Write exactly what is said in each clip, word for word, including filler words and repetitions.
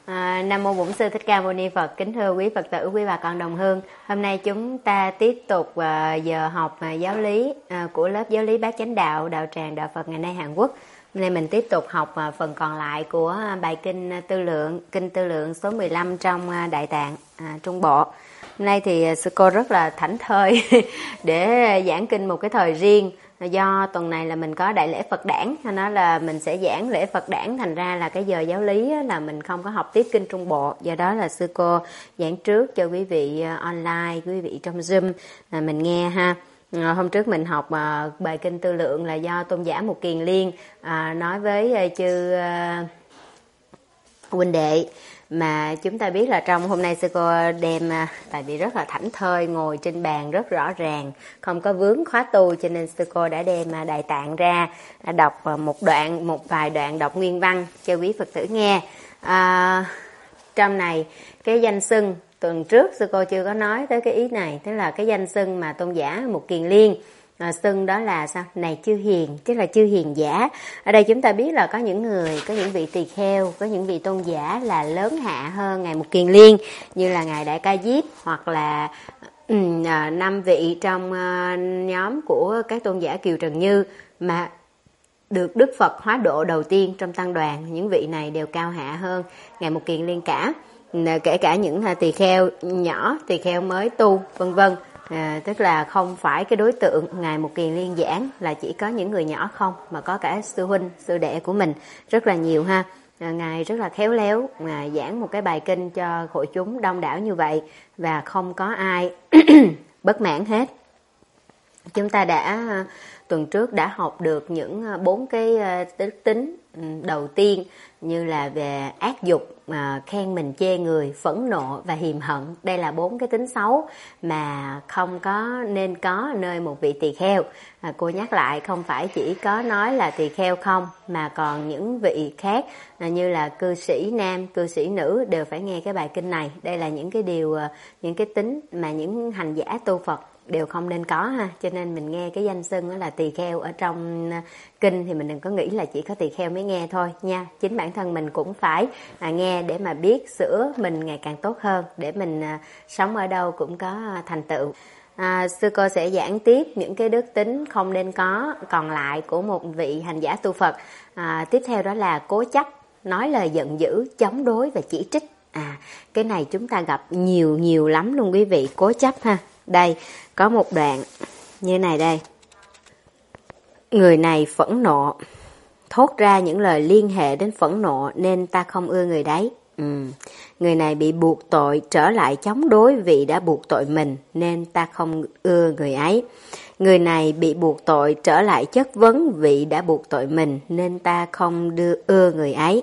À, Nam mô Bổn Sư Thích Ca Mâu Ni Phật. Kính thưa quý Phật tử, quý bà con đồng hương. Hôm nay chúng ta tiếp tục uh, giờ học uh, giáo lý uh, của lớp giáo lý Bát Chánh Đạo Đạo Tràng Đạo Phật ngày nay Hàn Quốc. Hôm nay mình tiếp tục học uh, phần còn lại của uh, bài kinh uh, Tư Lượng, kinh Tư Lượng số mười lăm trong uh, Đại Tạng uh, Trung Bộ. Hôm nay thì uh, sư cô rất là thảnh thơi để uh, giảng kinh một cái thời riêng. Do tuần này là mình có đại lễ Phật đản, nó là mình sẽ giảng lễ Phật đản, thành ra là cái giờ giáo lý là mình không có học tiếp kinh Trung Bộ. Do đó là sư cô giảng trước cho quý vị online, quý vị trong Zoom là mình nghe ha. Hôm trước mình học bài kinh Tư Lượng là do tôn giả Mục Kiền Liên nói với chư huynh đệ. Mà chúng ta biết là trong hôm nay sư cô đem, tại vì rất là thảnh thơi, ngồi trên bàn rất rõ ràng, không có vướng khóa tu, cho nên sư cô đã đem Đại Tạng ra đọc một đoạn, một vài đoạn đọc nguyên văn cho quý Phật tử nghe. À, trong này cái danh xưng tuần trước sư cô chưa có nói tới cái ý này, tức là cái danh xưng mà tôn giả Mục Kiền Liên À, xưng đó là sao? Này chư hiền, tức là chư hiền giả. Ở đây chúng ta biết là có những người, có những vị tỳ kheo, có những vị tôn giả là lớn hạ hơn ngài Mục Kiền Liên, như là ngài Đại Ca Diếp, hoặc là um, à, năm vị trong uh, nhóm của các tôn giả Kiều Trần Như mà được Đức Phật hóa độ đầu tiên trong tăng đoàn. Những vị này đều cao hạ hơn ngài Mục Kiền Liên cả, kể cả những uh, tỳ kheo nhỏ, tỳ kheo mới tu, vân vân. À, tức là không phải cái đối tượng ngài Mục Kiền Liên giảng là chỉ có những người nhỏ không, mà có cả sư huynh, sư đệ của mình rất là nhiều ha. À, ngài rất là khéo léo à, giảng một cái bài kinh cho hội chúng đông đảo như vậy và không có ai bất mãn hết. Chúng ta đã tuần trước đã học được những bốn cái đức tính đầu tiên, như là về ác dục, mà khen mình chê người, phẫn nộ và hiềm hận. Đây là bốn cái tính xấu mà không có nên có nơi một vị tỳ kheo. À, cô nhắc lại, không phải chỉ có nói là tỳ kheo không, mà còn những vị khác à, như là cư sĩ nam, cư sĩ nữ đều phải nghe cái bài kinh này. Đây là những cái điều, những cái tính mà những hành giả tu Phật đều không nên có ha. Cho nên mình nghe cái danh xưng đó là tỳ kheo ở trong kinh thì mình đừng có nghĩ là chỉ có tỳ kheo mới nghe thôi nha. Chính bản thân mình cũng phải à, nghe để mà biết sửa mình ngày càng tốt hơn, để mình à, sống ở đâu cũng có thành tựu. À, sư cô sẽ giảng tiếp những cái đức tính không nên có còn lại của một vị hành giả tu Phật. À, tiếp theo đó là cố chấp, nói lời giận dữ, chống đối và chỉ trích. À, cái này chúng ta gặp nhiều nhiều lắm luôn quý vị, cố chấp ha. Đây, có một đoạn như này đây. Người này phẫn nộ, thốt ra những lời liên hệ đến phẫn nộ nên ta không ưa người đấy. Ừ. Người này bị buộc tội trở lại chống đối vì đã buộc tội mình nên ta không ưa người ấy. Người này bị buộc tội trở lại chất vấn vì đã buộc tội mình nên ta không đưa ưa người ấy.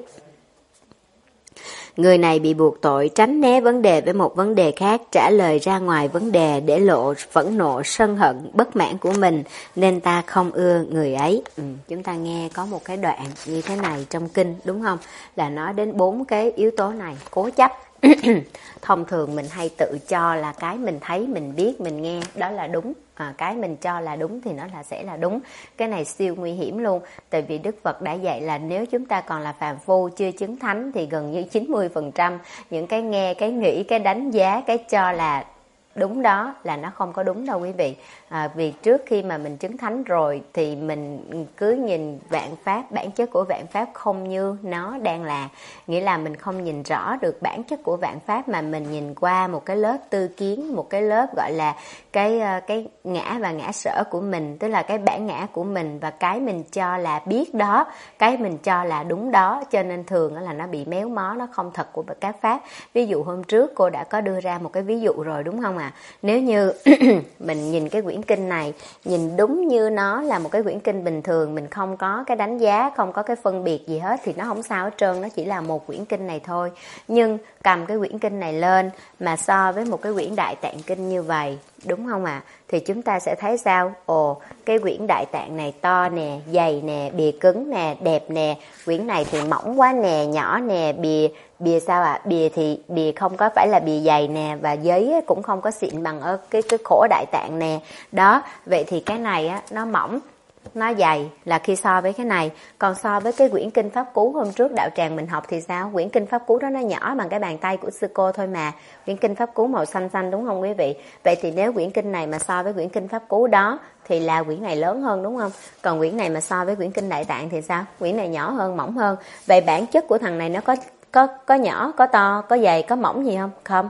Người này bị buộc tội tránh né vấn đề với một vấn đề khác, trả lời ra ngoài vấn đề để lộ phẫn nộ, sân hận, bất mãn của mình, nên ta không ưa người ấy. Ừ, chúng ta nghe có một cái đoạn như thế này trong kinh, đúng không? Là nói đến bốn cái yếu tố này, cố chấp. Thông thường mình hay tự cho là cái mình thấy, mình biết, mình nghe đó là đúng. À, cái mình cho là đúng thì nó là sẽ là đúng. Cái này siêu nguy hiểm luôn. Tại vì Đức Phật đã dạy là nếu chúng ta còn là phàm phu chưa chứng thánh thì gần như chín mươi phần trăm những cái nghe, cái nghĩ, cái đánh giá, cái cho là đúng đó là nó không có đúng đâu quý vị. À, vì trước khi mà mình chứng thánh rồi thì mình cứ nhìn vạn pháp, bản chất của vạn pháp không như nó đang là. Nghĩa là mình không nhìn rõ được bản chất của vạn pháp, mà mình nhìn qua một cái lớp tư kiến, một cái lớp gọi là cái cái ngã và ngã sở của mình, tức là cái bản ngã của mình và cái mình cho là biết đó, cái mình cho là đúng đó, cho nên thường là nó bị méo mó, nó không thật của các pháp. Ví dụ hôm trước cô đã có đưa ra một cái ví dụ rồi đúng không ạ? À? Nếu như mình nhìn cái quyển kinh này, nhìn đúng như nó là một cái quyển kinh bình thường, mình không có cái đánh giá, không có cái phân biệt gì hết thì nó không sao hết trơn, nó chỉ là một quyển kinh này thôi. Nhưng cầm cái quyển kinh này lên mà so với một cái quyển Đại Tạng Kinh như vậy, đúng không ạ? À? Thì chúng ta sẽ thấy sao? Ồ, cái quyển Đại Tạng này to nè, dày nè, bìa cứng nè, đẹp nè. Quyển này thì mỏng quá nè, nhỏ nè, bìa bìa sao ạ? À? Bìa thì bìa không có phải là bìa dày nè, và giấy cũng không có xịn bằng ở cái cái khổ Đại Tạng nè. Đó, vậy thì cái này á nó mỏng. nó dày là khi so với cái này. Còn so với cái quyển kinh pháp cú hôm trước đạo tràng mình học thì sao? Quyển kinh pháp cú đó nó nhỏ bằng cái bàn tay của sư cô thôi mà. Quyển kinh pháp cú màu xanh xanh đúng không quý vị? Vậy thì nếu quyển kinh này mà so với quyển kinh pháp cú đó thì là quyển này lớn hơn đúng không? Còn quyển này mà so với quyển kinh Đại Tạng thì sao? Quyển này nhỏ hơn, mỏng hơn. Vậy bản chất của thằng này nó có có có nhỏ, có to, có dày, có mỏng gì không? Không.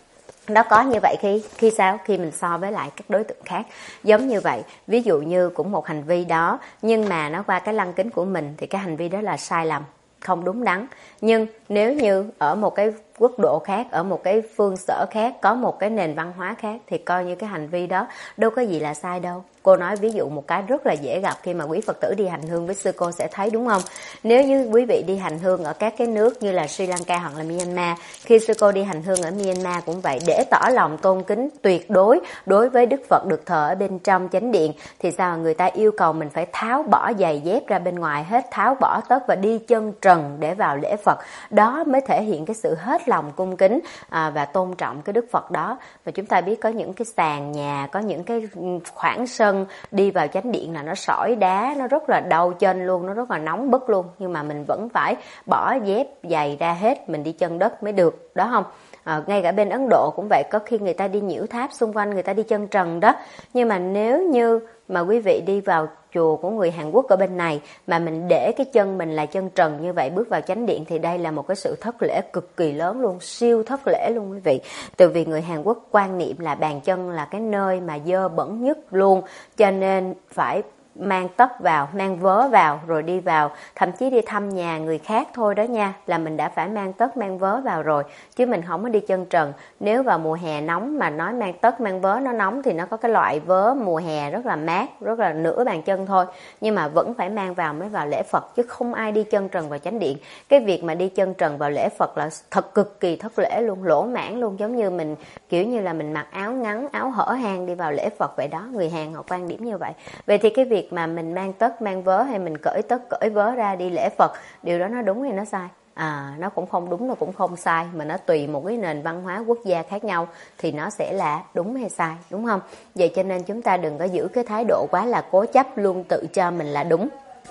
Nó có như vậy khi khi sao? Khi mình so với lại các đối tượng khác. Giống như vậy, ví dụ như cũng một hành vi đó, nhưng mà nó qua cái lăng kính của mình thì cái hành vi đó là sai lầm, không đúng đắn. Nhưng nếu như ở một cái quốc độ khác, ở một cái phương sở khác, có một cái nền văn hóa khác thì coi như cái hành vi đó đâu có gì là sai đâu. Cô nói ví dụ một cái rất là dễ gặp khi mà quý Phật tử đi hành hương với sư cô sẽ thấy đúng không? Nếu như quý vị đi hành hương ở các cái nước như là Sri Lanka hoặc là Myanmar, khi sư cô đi hành hương ở Myanmar cũng vậy, để tỏ lòng tôn kính tuyệt đối đối với Đức Phật được thờ ở bên trong chánh điện thì sao? Người ta yêu cầu mình phải tháo bỏ giày dép ra bên ngoài hết, tháo bỏ tất và đi chân trần để vào lễ Phật. Đó mới thể hiện cái sự hết lòng cung kính à, và tôn trọng cái Đức Phật đó. Và chúng ta biết có những cái sàn nhà, có những cái khoảng sân đi vào chánh điện là nó sỏi đá, nó rất là đau chân luôn, nó rất là nóng bức luôn, nhưng mà mình vẫn phải bỏ dép giày ra hết, mình đi chân đất mới được, đó không? À, ngay cả bên Ấn Độ cũng vậy, có khi người ta đi nhiễu tháp xung quanh người ta đi chân trần đó. Nhưng mà nếu như mà quý vị đi vào chùa của người Hàn Quốc ở bên này mà mình để cái chân mình là chân trần như vậy bước vào chánh điện thì đây là một cái sự thất lễ cực kỳ lớn luôn, siêu thất lễ luôn quý vị. Từ vì người Hàn Quốc quan niệm là bàn chân là cái nơi mà dơ bẩn nhất luôn, cho nên phải mang tất vào, mang vớ vào rồi đi vào, thậm chí đi thăm nhà người khác thôi đó nha, là mình đã phải mang tất mang vớ vào rồi, chứ mình không có đi chân trần. Nếu vào mùa hè nóng mà nói mang tất mang vớ nó nóng thì nó có cái loại vớ mùa hè rất là mát, rất là nửa bàn chân thôi, nhưng mà vẫn phải mang vào mới vào lễ Phật, chứ không ai đi chân trần vào chánh điện. Cái việc mà đi chân trần vào lễ Phật là thật cực kỳ thất lễ luôn, lỗ mãn luôn, giống như mình kiểu như là mình mặc áo ngắn, áo hở hang đi vào lễ Phật vậy đó. Người Hàn họ quan điểm như vậy. Vậy thì cái việc mà mình mang tất mang vớ hay mình cởi tất cởi vớ ra đi lễ Phật, điều đó nó đúng hay nó sai? À, nó cũng không đúng, nó cũng không sai, mà nó tùy một cái nền văn hóa quốc gia khác nhau thì nó sẽ là đúng hay sai, đúng không? Vậy cho nên chúng ta đừng có giữ cái thái độ quá là cố chấp luôn tự cho mình là đúng.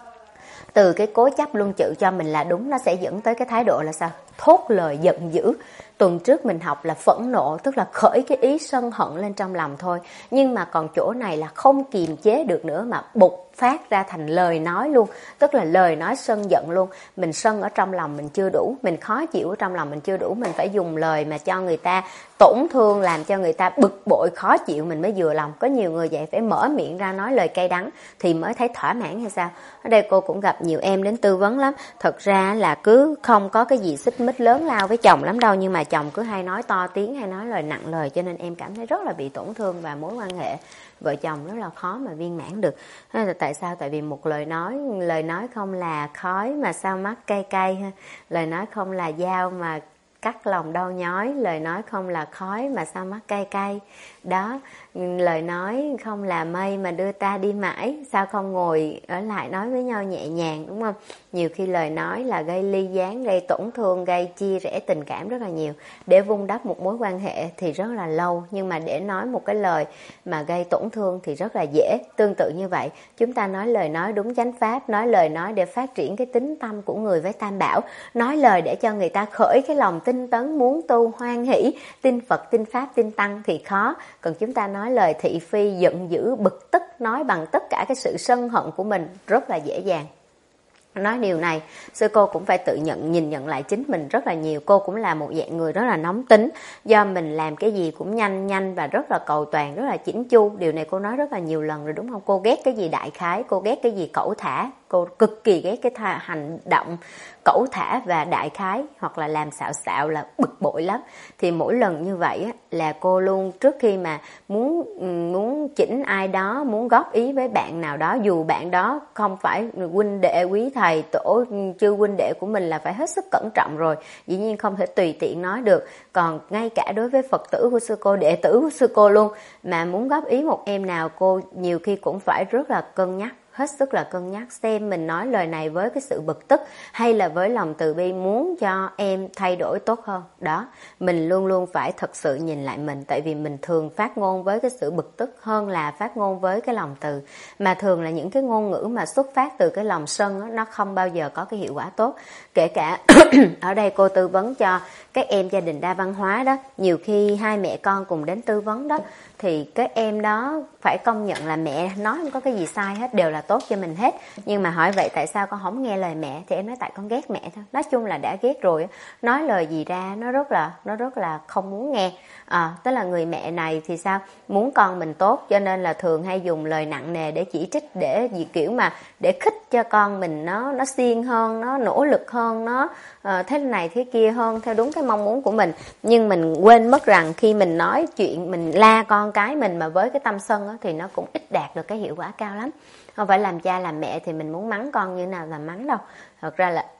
Từ cái cố chấp luôn tự cho mình là đúng nó sẽ dẫn tới cái thái độ là sao? Thốt lời giận dữ. Tuần trước mình học là phẫn nộ, tức là khởi cái ý sân hận lên trong lòng thôi. Nhưng mà còn chỗ này là không kiềm chế được nữa mà bộc phát ra thành lời nói luôn. Tức là lời nói sân giận luôn. Mình sân ở trong lòng mình chưa đủ, mình khó chịu ở trong lòng mình chưa đủ, mình phải dùng lời mà cho người ta tổn thương, làm cho người ta bực bội khó chịu mình mới vừa lòng. Có nhiều người vậy phải mở miệng ra nói lời cay đắng thì mới thấy thỏa mãn hay sao? Ở đây cô cũng gặp nhiều em đến tư vấn lắm. Thật ra là cứ không có cái gì xích mích lớn lao với chồng lắm đâu, nhưng mà chồng cứ hay nói to tiếng, hay nói lời nặng lời, cho nên em cảm thấy rất là bị tổn thương và mối quan hệ vợ chồng rất là khó mà viên mãn được. Thế là tại sao? Tại vì một lời nói, lời nói không là khói mà sao mắt cay cay ha. Lời nói không là dao mà cắt lòng đau nhói, lời nói không là khói mà sao mắt cay cay. Đó, lời nói không là mây mà đưa ta đi mãi, sao không ngồi ở lại nói với nhau nhẹ nhàng, đúng không? Nhiều khi lời nói là gây ly gián, gây tổn thương, gây chia rẽ tình cảm rất là nhiều. Để vun đắp một mối quan hệ thì rất là lâu, nhưng mà để nói một cái lời mà gây tổn thương thì rất là dễ. Tương tự như vậy, chúng ta nói lời nói đúng chánh pháp, nói lời nói để phát triển cái tính tâm của người với Tam Bảo, nói lời để cho người ta khởi cái lòng tinh tấn muốn tu hoan hỷ, tin Phật, tin Pháp, tin Tăng thì khó. Còn chúng ta nói lời thị phi, giận dữ, bực tức, nói bằng tất cả cái sự sân hận của mình rất là dễ dàng. Nói điều này, sư cô cũng phải tự nhận, nhìn nhận lại chính mình rất là nhiều. Cô cũng là một dạng người rất là nóng tính, do mình làm cái gì cũng nhanh nhanh và rất là cầu toàn, rất là chỉnh chu. Điều này cô nói rất là nhiều lần rồi đúng không? Cô ghét cái gì đại khái, cô ghét cái gì cẩu thả, cô cực kỳ ghét cái tha, hành động cẩu thả và đại khái, hoặc là làm xạo xạo là bực bội lắm. Thì mỗi lần như vậy á, là cô luôn trước khi mà muốn muốn chỉnh ai đó, muốn góp ý với bạn nào đó, dù bạn đó không phải huynh đệ quý thầy tổ chư huynh đệ của mình, là phải hết sức cẩn trọng rồi, dĩ nhiên không thể tùy tiện nói được. Còn ngay cả đối với Phật tử của sư cô, đệ tử của sư cô luôn, mà muốn góp ý một em nào, cô nhiều khi cũng phải rất là cân nhắc, hết sức là cân nhắc xem mình nói lời này với cái sự bực tức hay là với lòng từ bi muốn cho em thay đổi tốt hơn. Đó, mình luôn luôn phải thật sự nhìn lại mình, tại vì mình thường phát ngôn với cái sự bực tức hơn là phát ngôn với cái lòng từ. Mà thường là những cái ngôn ngữ mà xuất phát từ cái lòng sân đó, nó không bao giờ có cái hiệu quả tốt. Kể cả ở đây cô tư vấn cho các em gia đình đa văn hóa đó, nhiều khi hai mẹ con cùng đến tư vấn đó, thì các em đó phải công nhận là mẹ nói không có cái gì sai hết, đều là tốt cho mình hết. Nhưng mà hỏi vậy tại sao con không nghe lời mẹ, thì em nói tại con ghét mẹ thôi. Nói chung là đã ghét rồi, nói lời gì ra nó rất là nó rất là không muốn nghe. À, tức là người mẹ này thì sao, muốn con mình tốt, cho nên là thường hay dùng lời nặng nề để chỉ trích, để gì kiểu mà để khích cho con mình nó nó siêng hơn, nó nỗ lực hơn, nó uh, thế này thế kia hơn theo đúng cái mong muốn của mình. Nhưng mình quên mất rằng khi mình nói chuyện, mình la con cái mình mà với cái tâm sân đó, thì nó cũng ít đạt được cái hiệu quả cao lắm. Không phải làm cha làm mẹ thì mình muốn mắng con như nào là mắng đâu. Thật ra là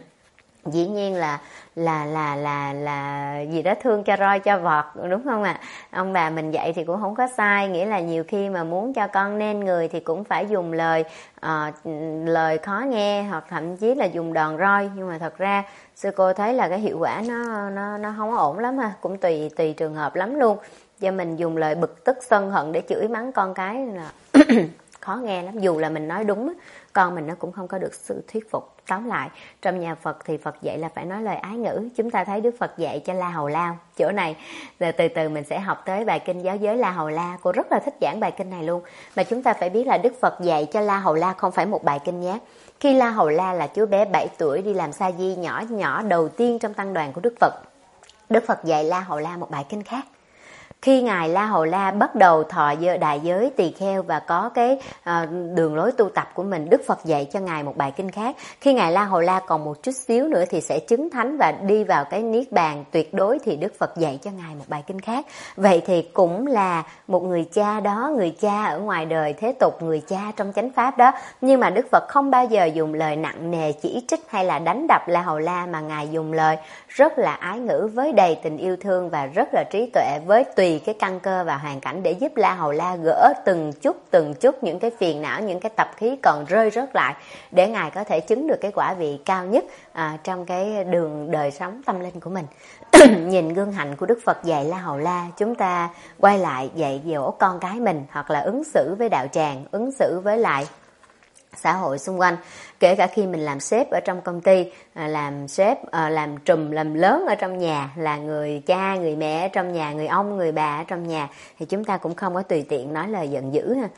dĩ nhiên là là là là là gì đó thương cho roi cho vọt, đúng không ạ? À? Ông bà mình dạy thì cũng không có sai, nghĩa là nhiều khi mà muốn cho con nên người thì cũng phải dùng lời uh, lời khó nghe, hoặc thậm chí là dùng đòn roi. Nhưng mà thật ra sư cô thấy là cái hiệu quả nó nó nó không có ổn lắm ha, cũng tùy tùy trường hợp lắm luôn. Cho mình dùng lời bực tức sân hận để chửi mắng con cái là khó nghe lắm. Dù là mình nói đúng, con mình nó cũng không có được sự thuyết phục. Tóm lại, trong nhà Phật thì Phật dạy là phải nói lời ái ngữ. Chúng ta thấy Đức Phật dạy cho La Hầu La. Chỗ này rồi từ từ mình sẽ học tới bài kinh Giáo giới La Hầu La. Cô rất là thích giảng bài kinh này luôn. Mà chúng ta phải biết là Đức Phật dạy cho La Hầu La không phải một bài kinh nháp. Khi La Hầu La là chú bé bảy tuổi đi làm sa di nhỏ nhỏ đầu tiên trong tăng đoàn của Đức Phật, Đức Phật dạy La Hầu La một bài kinh khác. Khi Ngài La Hầu La bắt đầu thọ đại giới tỳ kheo và có cái uh, đường lối tu tập của mình, Đức Phật dạy cho Ngài một bài kinh khác. Khi Ngài La Hầu La còn một chút xíu nữa thì sẽ chứng thánh và đi vào cái niết bàn tuyệt đối, thì Đức Phật dạy cho Ngài một bài kinh khác. Vậy thì cũng là một người cha đó, người cha ở ngoài đời thế tục, người cha trong chánh pháp đó. Nhưng mà Đức Phật không bao giờ dùng lời nặng nề chỉ trích hay là đánh đập La Hầu La, mà Ngài dùng lời rất là ái ngữ với đầy tình yêu thương và rất là trí tuệ, với tùy cái căn cơ và hoàn cảnh để giúp La Hầu La gỡ từng chút từng chút những cái phiền não, những cái tập khí còn rơi rớt lại, để Ngài có thể chứng được cái quả vị cao nhất à, trong cái đường đời sống tâm linh của mình. Nhìn gương hạnh của Đức Phật dạy La Hầu La, chúng ta quay lại dạy dỗ con cái mình, hoặc là ứng xử với đạo tràng, ứng xử với lại xã hội xung quanh. Kể cả khi mình làm sếp ở trong công ty, làm sếp, làm trùm, làm lớn ở trong nhà, là người cha, người mẹ ở trong nhà, người ông, người bà ở trong nhà, thì chúng ta cũng không có tùy tiện nói lời giận dữ ha.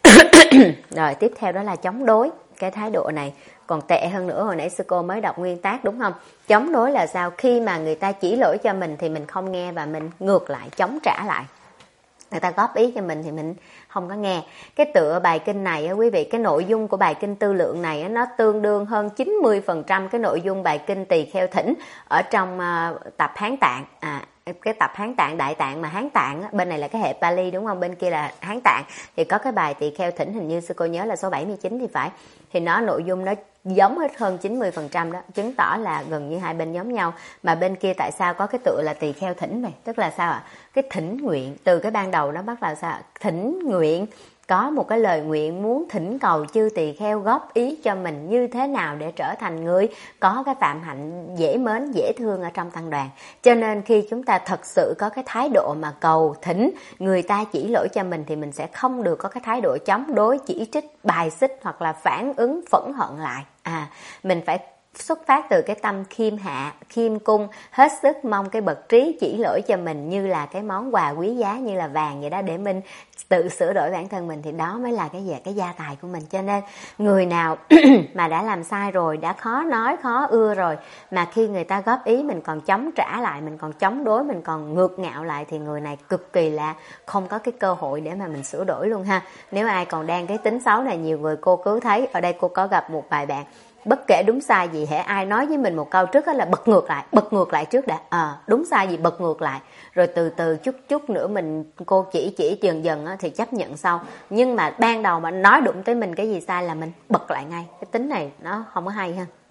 Rồi tiếp theo đó là chống đối. Cái thái độ này còn tệ hơn nữa, hồi nãy sư cô mới đọc nguyên tác đúng không? Chống đối là sao? Khi mà người ta chỉ lỗi cho mình thì mình không nghe và mình ngược lại, chống trả lại. Người ta góp ý cho mình thì mình không có nghe. Cái tựa bài kinh này quý vị, cái nội dung của bài kinh Tư Lượng này nó tương đương hơn chín mươi phần trăm cái nội dung bài kinh Tỳ Kheo Thỉnh ở trong tập Hán Tạng. À, cái tập Hán Tạng, Đại Tạng, mà Hán Tạng bên này là cái hệ Pali đúng không, bên kia là Hán Tạng, thì có cái bài Tỳ Kheo Thỉnh, hình như sư cô nhớ là số bảy mươi chín thì phải, thì nó nội dung nó giống hết hơn chín mươi phần trăm đó, chứng tỏ là gần như hai bên giống nhau. Mà bên kia tại sao có cái tựa là Tỳ Kheo Thỉnh này, tức là sao ạ? À? Cái thỉnh nguyện, từ cái ban đầu nó bắt là sao? Thỉnh nguyện, có một cái lời nguyện muốn thỉnh cầu chư tỳ kheo góp ý cho mình như thế nào để trở thành người có cái phạm hạnh dễ mến, dễ thương ở trong tăng đoàn. Cho nên khi chúng ta thật sự có cái thái độ mà cầu thỉnh người ta chỉ lỗi cho mình, thì mình sẽ không được có cái thái độ chống đối, chỉ trích, bài xích hoặc là phản ứng phẫn hận lại. À, mình phải xuất phát từ cái tâm khiêm hạ, khiêm cung, hết sức mong cái bậc trí chỉ lỗi cho mình như là cái món quà quý giá như là vàng vậy đó, để mình tự sửa đổi bản thân mình, thì đó mới là cái gì, cái gia tài của mình. Cho nên người nào mà đã làm sai rồi, đã khó nói, khó ưa rồi, mà khi người ta góp ý mình còn chống trả lại, mình còn chống đối, mình còn ngược ngạo lại, thì người này cực kỳ là không có cái cơ hội để mà mình sửa đổi luôn ha. Nếu ai còn đang cái tính xấu này, nhiều người cô cứ thấy, ở đây cô có gặp một vài bạn, bất kể đúng sai gì, hễ ai nói với mình một câu trước đó là bật ngược lại, bật ngược lại trước đã, à, đúng sai gì bật ngược lại, rồi từ từ chút chút nữa mình cô chỉ chỉ dần dần thì chấp nhận sau. Nhưng mà ban đầu mà nói đụng tới mình cái gì sai là mình bật lại ngay. Cái tính này nó không có hay ha.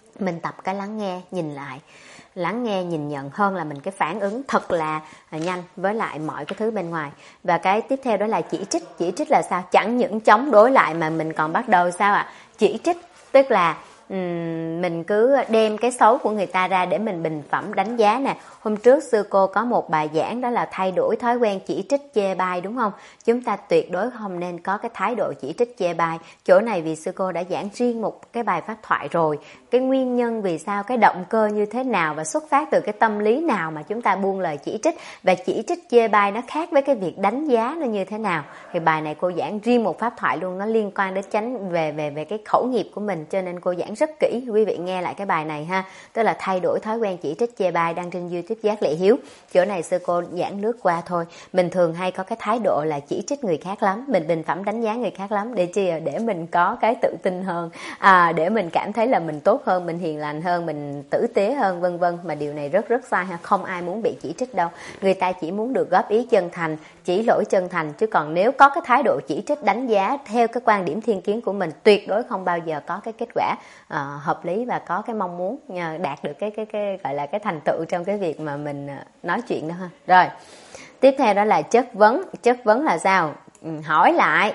mình tập cái lắng nghe, nhìn lại, lắng nghe, nhìn nhận hơn là mình cái phản ứng thật là nhanh với lại mọi cái thứ bên ngoài. Và cái tiếp theo đó là chỉ trích. Chỉ trích là sao? Chẳng những chống đối lại mà mình còn bắt đầu sao ạ? À? Chỉ trích, tức là um, mình cứ đem cái xấu của người ta ra để mình bình phẩm đánh giá nè. Hôm trước sư cô có một bài giảng đó là thay đổi thói quen chỉ trích chê bai, đúng không? Chúng ta tuyệt đối không nên có cái thái độ chỉ trích chê bai. Chỗ này vì sư cô đã giảng riêng một cái bài pháp thoại rồi. Cái nguyên nhân vì sao, cái động cơ như thế nào và xuất phát từ cái tâm lý nào mà chúng ta buông lời chỉ trích, và chỉ trích chê bai nó khác với cái việc đánh giá nó như thế nào. Thì bài này cô giảng riêng một pháp thoại luôn, nó liên quan đến tránh về về về cái khẩu nghiệp của mình, cho nên cô giảng rất kỹ. Quý vị nghe lại cái bài này ha, tức là thay đổi thói quen chỉ trích chê bai, đăng trên YouTube Giác Lệ Hiếu. Chỗ này sư cô giảng lướt qua thôi. Mình thường hay có cái thái độ là chỉ trích người khác lắm, mình bình phẩm đánh giá người khác lắm, để chi? Để mình có cái tự tin hơn, à, để mình cảm thấy là mình tốt hơn, mình hiền lành hơn, mình tử tế hơn, vân vân. Mà điều này rất rất sai ha, không ai muốn bị chỉ trích đâu. Người ta chỉ muốn được góp ý chân thành, chỉ lỗi chân thành, chứ còn nếu có cái thái độ chỉ trích đánh giá theo cái quan điểm thiên kiến của mình, tuyệt đối không bao giờ có cái kết quả uh, hợp lý và có cái mong muốn uh, đạt được cái cái cái gọi là cái thành tựu trong cái việc mà mình uh, nói chuyện đó ha. Rồi tiếp theo đó là chất vấn. Chất vấn là sao? Ừ, hỏi lại.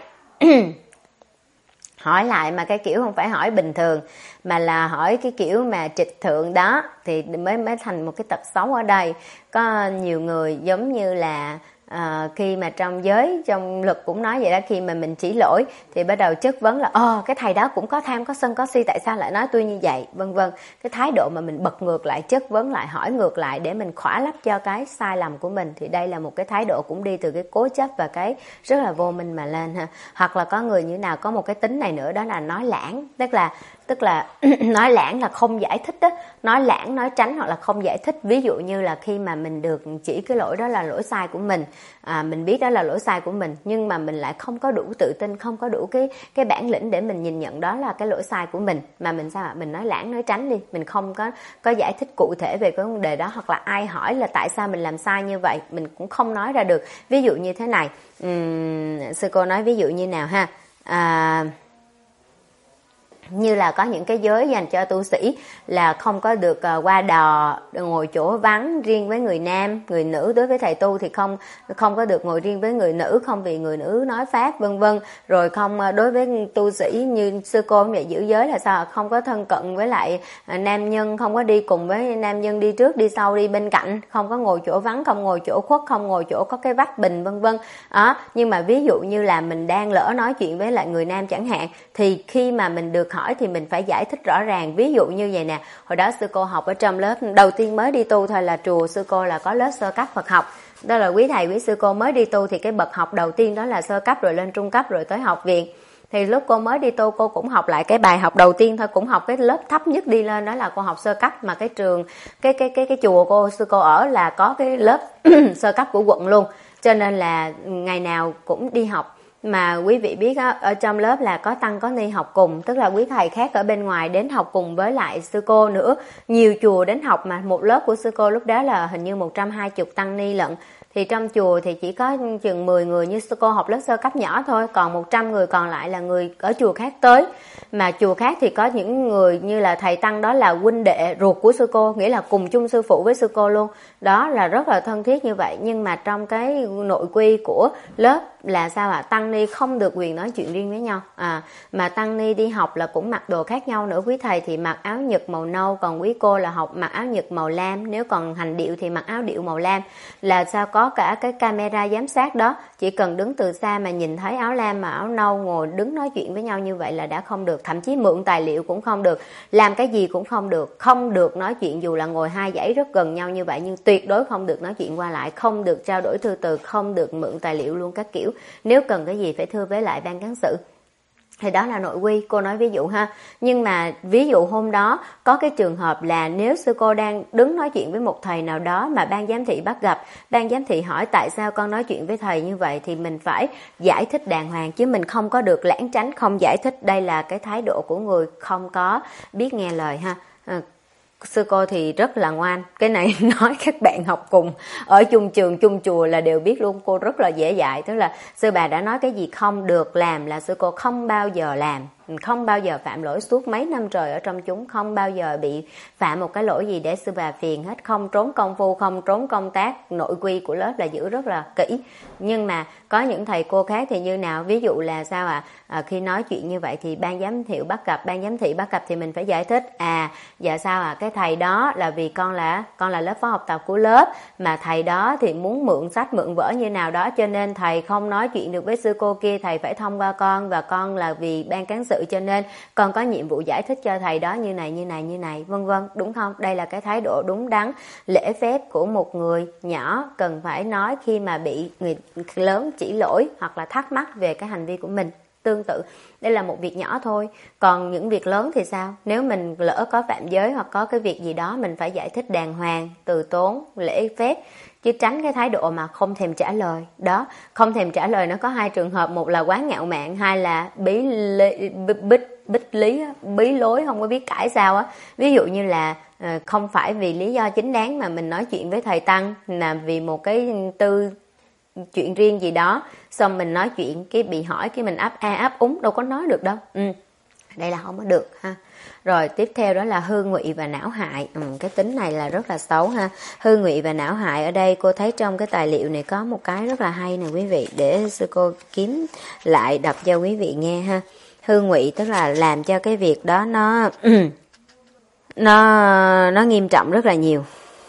Hỏi lại mà cái kiểu không phải hỏi bình thường, mà là hỏi cái kiểu mà trịch thượng đó, thì mới mới thành một cái tật xấu ở đây. Có nhiều người giống như là À, khi mà trong giới, trong luật cũng nói vậy đó, khi mà mình chỉ lỗi thì bắt đầu chất vấn là ồ cái thầy đó cũng có tham, có sân, có si, tại sao lại nói tôi như vậy, vân vân. Cái thái độ mà mình bật ngược lại, chất vấn lại, hỏi ngược lại để mình khỏa lấp cho cái sai lầm của mình, thì đây là một cái thái độ cũng đi từ cái cố chấp và cái rất là vô minh mà lên ha. Hoặc là có người như nào có một cái tính này nữa, đó là nói lãng, tức là tức là nói lãng là không giải thích đó, nói lãng, nói tránh hoặc là không giải thích. Ví dụ như là khi mà mình được chỉ cái lỗi đó là lỗi sai của mình, à, mình biết đó là lỗi sai của mình, nhưng mà mình lại không có đủ tự tin, không có đủ cái cái bản lĩnh để mình nhìn nhận đó là cái lỗi sai của mình, mà mình sao ạ? Mình nói lãng, nói tránh đi, mình không có có giải thích cụ thể về cái vấn đề đó, hoặc là ai hỏi là tại sao mình làm sai như vậy, mình cũng không nói ra được. Ví dụ như thế này, uhm, sư cô nói ví dụ như nào ha, à, như là có những cái giới dành cho tu sĩ là không có được uh, qua đò, ngồi chỗ vắng riêng với người nam, người nữ đối với thầy tu thì không không có được ngồi riêng với người nữ, không vì người nữ nói pháp, vân vân. Rồi không uh, đối với tu sĩ như sư cô vậy, giữ giới là sao? Không có thân cận với lại uh, nam nhân, không có đi cùng với nam nhân, đi trước đi sau, đi bên cạnh, không có ngồi chỗ vắng, không ngồi chỗ khuất, không ngồi chỗ có cái vách bình, vân vân. Đó, nhưng mà ví dụ như là mình đang lỡ nói chuyện với lại người nam chẳng hạn, thì khi mà mình được hỏi thì mình phải giải thích rõ ràng. Ví dụ như vậy nè, hồi đó sư cô học ở trong lớp đầu tiên mới đi tu thôi, là chùa sư cô là có lớp sơ cấp Phật học, đó là quý thầy quý sư cô mới đi tu thì cái bậc học đầu tiên đó là sơ cấp, rồi lên trung cấp, rồi tới học viện. Thì lúc cô mới đi tu cô cũng học lại cái bài học đầu tiên thôi, cũng học cái lớp thấp nhất đi lên, đó là cô học sơ cấp. Mà cái trường cái cái cái cái chùa cô sư cô ở là có cái lớp sơ cấp của quận luôn, cho nên là ngày nào cũng đi học. Mà quý vị biết á, ở trong lớp là có tăng có ni học cùng, tức là quý thầy khác ở bên ngoài đến học cùng với lại sư cô nữa. Nhiều chùa đến học, mà một lớp của sư cô lúc đó là hình như một trăm hai mươi tăng ni lận. Thì trong chùa thì chỉ có chừng mười người như sư cô học lớp sơ cấp nhỏ thôi, còn một trăm người còn lại là người ở chùa khác tới. Mà chùa khác thì có những người như là thầy tăng đó là huynh đệ ruột của sư cô, nghĩa là cùng chung sư phụ với sư cô luôn. Đó là rất là thân thiết như vậy. Nhưng mà trong cái nội quy của lớp là sao ạ? À? Tăng ni không được quyền nói chuyện riêng với nhau. À, mà tăng ni đi học là cũng mặc đồ khác nhau nữa. Quý thầy thì mặc áo nhật màu nâu, còn quý cô là học mặc áo nhật màu lam. Nếu còn hành điệu thì mặc áo điệu màu lam. Là sao có cả cái camera giám sát đó, chỉ cần đứng từ xa mà nhìn thấy áo lam mà áo nâu ngồi đứng nói chuyện với nhau như vậy là đã không được. Thậm chí mượn tài liệu cũng không được, làm cái gì cũng không được, không được nói chuyện dù là ngồi hai dãy rất gần nhau như vậy, nhưng tuyệt đối không được nói chuyện qua lại, không được trao đổi thư từ, không được mượn tài liệu luôn các kiểu. Nếu cần cái gì phải thưa với lại ban cán sự. Thì đó là nội quy, cô nói ví dụ ha. Nhưng mà ví dụ hôm đó có cái trường hợp là nếu sư cô đang đứng nói chuyện với một thầy nào đó mà ban giám thị bắt gặp, ban giám thị hỏi tại sao con nói chuyện với thầy như vậy, thì mình phải giải thích đàng hoàng, chứ mình không có được lảng tránh, không giải thích. Đây là cái thái độ của người không có biết nghe lời ha. À, sư cô thì rất là ngoan, cái này nói các bạn học cùng ở chung trường chung chùa là đều biết luôn. Cô rất là dễ dạy, tức là sư bà đã nói cái gì không được làm là sư cô không bao giờ làm, không bao giờ phạm lỗi suốt mấy năm trời ở trong chúng, không bao giờ bị phạm một cái lỗi gì để sư bà phiền hết, không trốn công phu, không trốn công tác, nội quy của lớp là giữ rất là kỹ. Nhưng mà có những thầy cô khác thì như nào, ví dụ là sao ạ? À? À, khi nói chuyện như vậy thì ban giám hiệu bắt gặp, ban giám thị bắt gặp thì mình phải giải thích, à dạ sao à, cái thầy đó là vì con là con là lớp phó học tập của lớp, mà thầy đó thì muốn mượn sách mượn vở như nào đó, cho nên thầy không nói chuyện được với sư cô kia, thầy phải thông qua con, và con là vì ban cán sự cho nên con có nhiệm vụ giải thích cho thầy đó như này như này như này, vân vân, đúng không? Đây là cái thái độ đúng đắn, lễ phép của một người nhỏ cần phải nói khi mà bị người lớn chỉ lỗi hoặc là thắc mắc về cái hành vi của mình. Tương tự, đây là một việc nhỏ thôi. Còn những việc lớn thì sao? Nếu mình lỡ có phạm giới hoặc có cái việc gì đó, mình phải giải thích đàng hoàng, từ tốn, lễ phép, chứ tránh cái thái độ mà không thèm trả lời. Đó, không thèm trả lời nó có hai trường hợp, một là quá ngạo mạn, hai là bí lê, bích bích lý, bí lối, không có biết cãi sao á. Ví dụ như là không phải vì lý do chính đáng mà mình nói chuyện với thầy tăng, là vì một cái tư chuyện riêng gì đó, xong mình nói chuyện cái bị hỏi cái mình áp a áp úng, đâu có nói được đâu. Ừ, đây là không có được ha. Rồi tiếp theo đó là hư ngụy và não hại. Ừ, cái tính này là rất là xấu ha. Hư ngụy và não hại ở đây cô thấy trong cái tài liệu này có một cái rất là hay nè quý vị, để sư cô kiếm lại đọc cho quý vị nghe ha. Hư ngụy tức là làm cho cái việc đó nó nó nó nghiêm trọng rất là nhiều.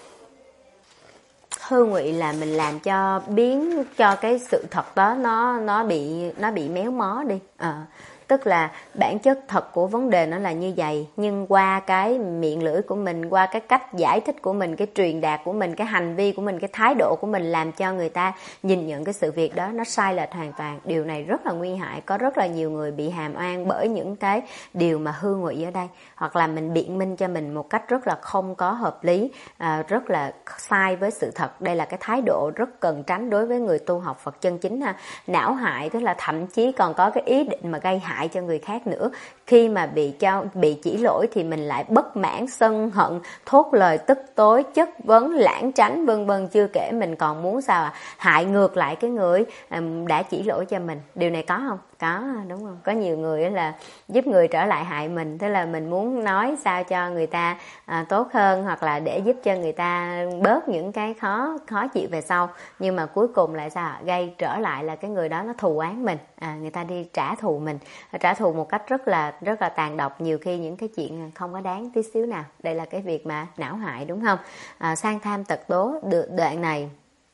Hư ngụy là mình làm cho biến cho cái sự thật đó nó nó bị nó bị méo mó đi. À, tức là bản chất thật của vấn đề nó là như vậy, nhưng qua cái miệng lưỡi của mình, qua cái cách giải thích của mình, cái truyền đạt của mình, cái hành vi của mình, cái thái độ của mình làm cho người ta nhìn nhận cái sự việc đó nó sai lệch hoàn toàn. Điều này rất là nguy hại, có rất là nhiều người bị hàm oan bởi những cái điều mà hư ngụy ở đây, hoặc là mình biện minh cho mình một cách rất là không có hợp lý, à, rất là sai với sự thật. Đây là cái thái độ rất cần tránh đối với người tu học Phật chân chính ha. Não hại tức là thậm chí còn có cái ý định mà gây hại cho người khác nữa. Khi mà bị cho bị chỉ lỗi thì mình lại bất mãn, sân hận, thốt lời tức tối, chất vấn, lảng tránh, vân vân, chưa kể mình còn muốn sao à hại ngược lại cái người um, đã chỉ lỗi cho mình. Điều này có không? Có, đúng không? Có nhiều người là giúp người trở lại hại mình, tức là mình muốn nói sao cho người ta à, tốt hơn, hoặc là để giúp cho người ta bớt những cái khó khó chịu về sau, nhưng mà cuối cùng lại sao? Gây trở lại là cái người đó nó thù oán mình, à, người ta đi trả thù mình, trả thù một cách rất là rất là tàn độc, nhiều khi những cái chuyện không có đáng tí xíu nào. Đây là cái việc mà não hại, đúng không? À, sang tham tật đố, đoạn này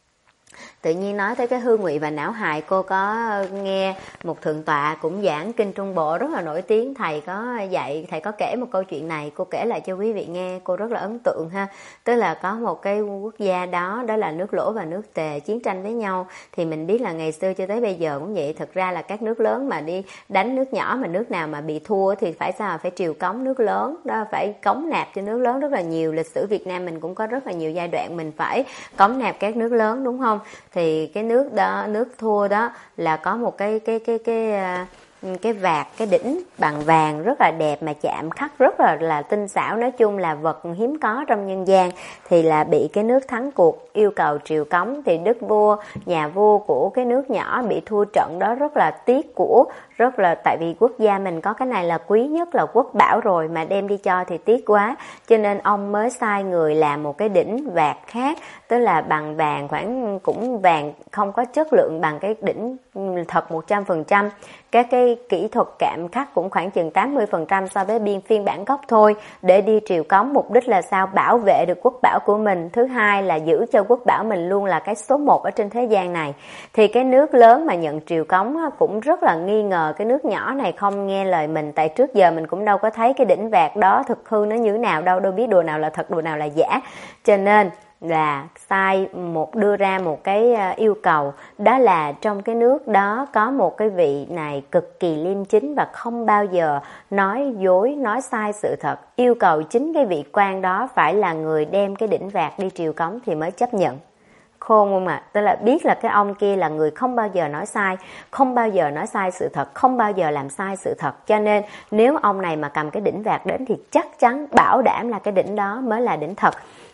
tự nhiên nói tới cái hư ngụy và não hại. Cô có nghe một thượng tọa cũng giảng kinh Trung Bộ rất là nổi tiếng, thầy có dạy, thầy có kể một câu chuyện này, cô kể lại cho quý vị nghe, cô rất là ấn tượng ha. Tức là có một cái quốc gia đó, đó là nước Lỗ và nước Tề chiến tranh với nhau. Thì mình biết là ngày xưa cho tới bây giờ cũng vậy, thực ra là các nước lớn mà đi đánh nước nhỏ, mà nước nào mà bị thua thì phải sao? Phải triều cống nước lớn, đó phải cống nạp cho nước lớn rất là nhiều. Lịch sử Việt Nam mình cũng có rất là nhiều giai đoạn mình phải cống nạp các nước lớn, đúng không? Thì cái nước đó, nước thua đó là có một cái cái cái cái cái vạt, cái đỉnh bằng vàng rất là đẹp mà chạm khắc rất là là tinh xảo, nói chung là vật hiếm có trong nhân gian. Thì là bị cái nước thắng cuộc yêu cầu triều cống, thì đức vua, nhà vua của cái nước nhỏ bị thua trận đó rất là tiếc của, rất là, tại vì quốc gia mình có cái này là quý nhất, là quốc bảo rồi, mà đem đi cho thì tiếc quá, cho nên ông mới sai người làm một cái đỉnh vạt khác, tức là bằng vàng, khoảng cũng vàng không có chất lượng bằng cái đỉnh thật một trăm phần trăm. Các cái kỹ thuật chạm khắc cũng khoảng chừng tám mươi phần trăm so với biên phiên bản gốc thôi, để đi triều cống. Mục đích là sao? Bảo vệ được quốc bảo của mình. Thứ hai là giữ cho quốc bảo mình luôn là cái số một ở trên thế gian này. Thì cái nước lớn mà nhận triều cống cũng rất là nghi ngờ cái nước nhỏ này không nghe lời mình, tại trước giờ mình cũng đâu có thấy cái đỉnh vạt đó thực hư nó như thế nào đâu, đâu biết đồ nào là thật, đồ nào là giả. Cho nên là sai một đưa ra một cái yêu cầu, đó là trong cái nước đó có một cái vị này cực kỳ liêm chính và không bao giờ nói dối, nói sai sự thật. Yêu cầu chính cái vị quan đó phải là người đem cái đỉnh vạt đi triều cống thì mới chấp nhận. Khôn không ạ? À? Tức là biết là cái ông kia là người không bao giờ nói sai, không bao giờ nói sai sự thật, không bao giờ làm sai sự thật. Cho nên nếu ông này mà cầm cái đỉnh vạt đến thì chắc chắn bảo đảm là cái đỉnh đó mới là đỉnh thật.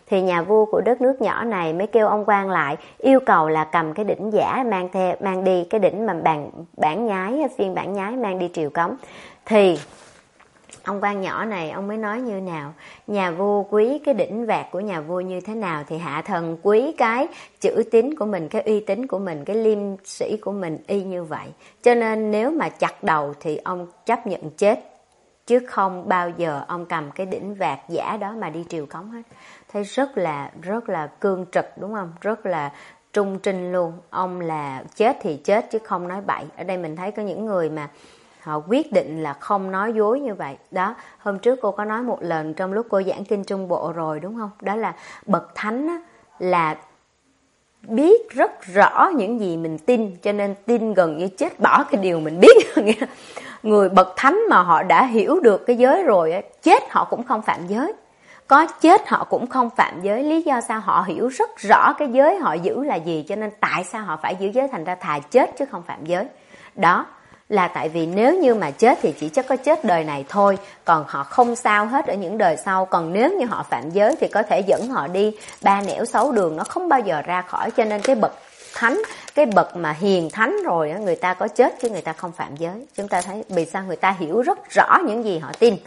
thì nhà vua của đất nước nhỏ này mới kêu ông quan lại, yêu cầu là cầm cái đỉnh giả mang theo mang đi, cái đỉnh mà bản bản nhái, phiên bản nhái mang đi triều cống. Thì ông quan nhỏ này ông mới nói như nào? Nhà vua quý cái đỉnh vạc của nhà vua như thế nào thì hạ thần quý cái chữ tín của mình, cái uy tín của mình, cái liêm sĩ của mình y như vậy. Cho nên nếu mà chặt đầu thì ông chấp nhận chết, chứ không bao giờ ông cầm cái đỉnh vạc giả đó mà đi triều cống hết. Thấy rất là rất là cương trực, đúng không? Rất là trung trinh luôn. Ông là chết thì chết chứ không nói bậy. Ở đây mình thấy có những người mà họ quyết định là không nói dối như vậy. Đó, hôm trước cô có nói một lần trong lúc cô giảng kinh Trung Bộ rồi, đúng không? Đó là bậc thánh á, là biết rất rõ những gì mình tin, cho nên tin gần như chết bỏ cái điều mình biết. Người bậc thánh mà họ đã hiểu được cái giới rồi á, chết họ cũng không phạm giới. Có chết họ cũng không phạm giới. Lý do sao? Họ hiểu rất rõ cái giới họ giữ là gì, cho nên tại sao họ phải giữ giới, thành ra thà chết chứ không phạm giới. Đó là tại vì nếu như mà chết thì chỉ chắc có chết đời này thôi, còn họ không sao hết ở những đời sau. Còn nếu như họ phạm giới thì có thể dẫn họ đi ba nẻo sáu đường, nó không bao giờ ra khỏi. Cho nên cái bậc thánh, cái bậc mà hiền thánh rồi người ta có chết chứ người ta không phạm giới. Chúng ta thấy vì sao? Người ta hiểu rất rõ những gì họ tin,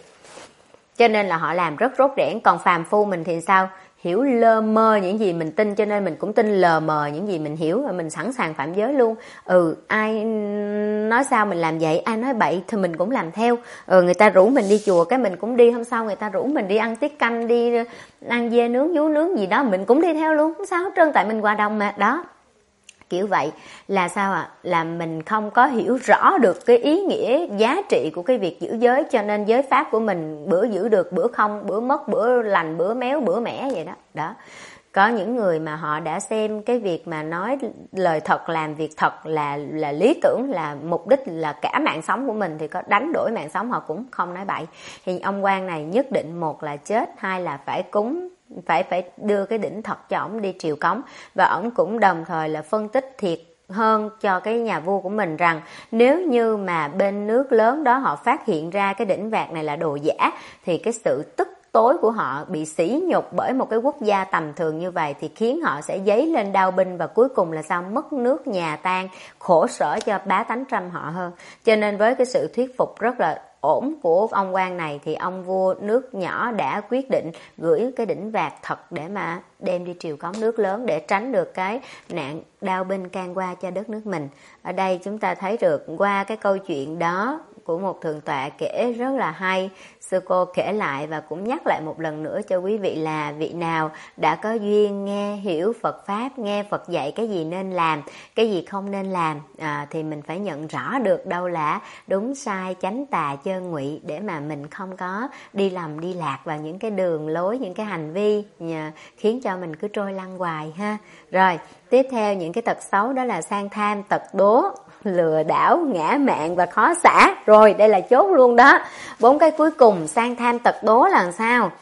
cho nên là họ làm rất rốt rẽn. Còn phàm phu mình thì sao? Hiểu lơ mơ những gì mình tin, cho nên mình cũng tin lờ mờ những gì mình hiểu, và mình sẵn sàng phạm giới luôn. Ừ, ai nói sao mình làm vậy, ai nói bậy thì mình cũng làm theo. Ừ, người ta rủ mình đi chùa cái mình cũng đi, hôm sau người ta rủ mình đi ăn tiết canh, đi ăn dê nướng, vú nướng gì đó, mình cũng đi theo luôn, không sao hết trơn, tại mình hòa đồng mà. Đó, kiểu vậy là sao ạ? À? Là mình không có hiểu rõ được cái ý nghĩa giá trị của cái việc giữ giới, cho nên giới pháp của mình bữa giữ được, bữa không, bữa mất, bữa lành, bữa méo, bữa mẻ vậy đó. Đó. Có những người mà họ đã xem cái việc mà nói lời thật, làm việc thật là là lý tưởng, là mục đích là cả mạng sống của mình, thì có đánh đổi mạng sống họ cũng không nói bậy. Thì ông quan này nhất định một là chết, hai là phải cúng, phải phải đưa cái đỉnh thật cho ổng đi triều cống. Và ổng cũng đồng thời là phân tích thiệt hơn cho cái nhà vua của mình rằng nếu như mà bên nước lớn đó họ phát hiện ra cái đỉnh vạc này là đồ giả, thì cái sự tức tối của họ bị sỉ nhục bởi một cái quốc gia tầm thường như vậy thì khiến họ sẽ dấy lên đao binh, và cuối cùng là sao? Mất nước nhà tan, khổ sở cho bá tánh trăm họ hơn. Cho nên với cái sự thuyết phục rất là ổn của ông quan này thì ông vua nước nhỏ đã quyết định gửi cái đỉnh vạc thật để mà đem đi triều cống nước lớn, để tránh được cái nạn đao binh can qua cho đất nước mình. Ở đây chúng ta thấy được qua cái câu chuyện đó của một thượng tọa kể rất là hay. Sư cô kể lại và cũng nhắc lại một lần nữa cho quý vị là vị nào đã có duyên nghe hiểu Phật Pháp, nghe Phật dạy cái gì nên làm, cái gì không nên làm, à, thì mình phải nhận rõ được đâu là đúng sai, chánh tà, chơn ngụy, để mà mình không có đi lầm đi lạc vào những cái đường lối, những cái hành vi nhà, khiến cho mình cứ trôi lăn hoài ha. Rồi, tiếp theo những cái tật xấu đó là sang tham, tật đố, lừa đảo, ngã mạn và khó xả. Rồi, đây là chốt luôn đó. Bốn cái cuối cùng, sang tham tật đố là làm sao?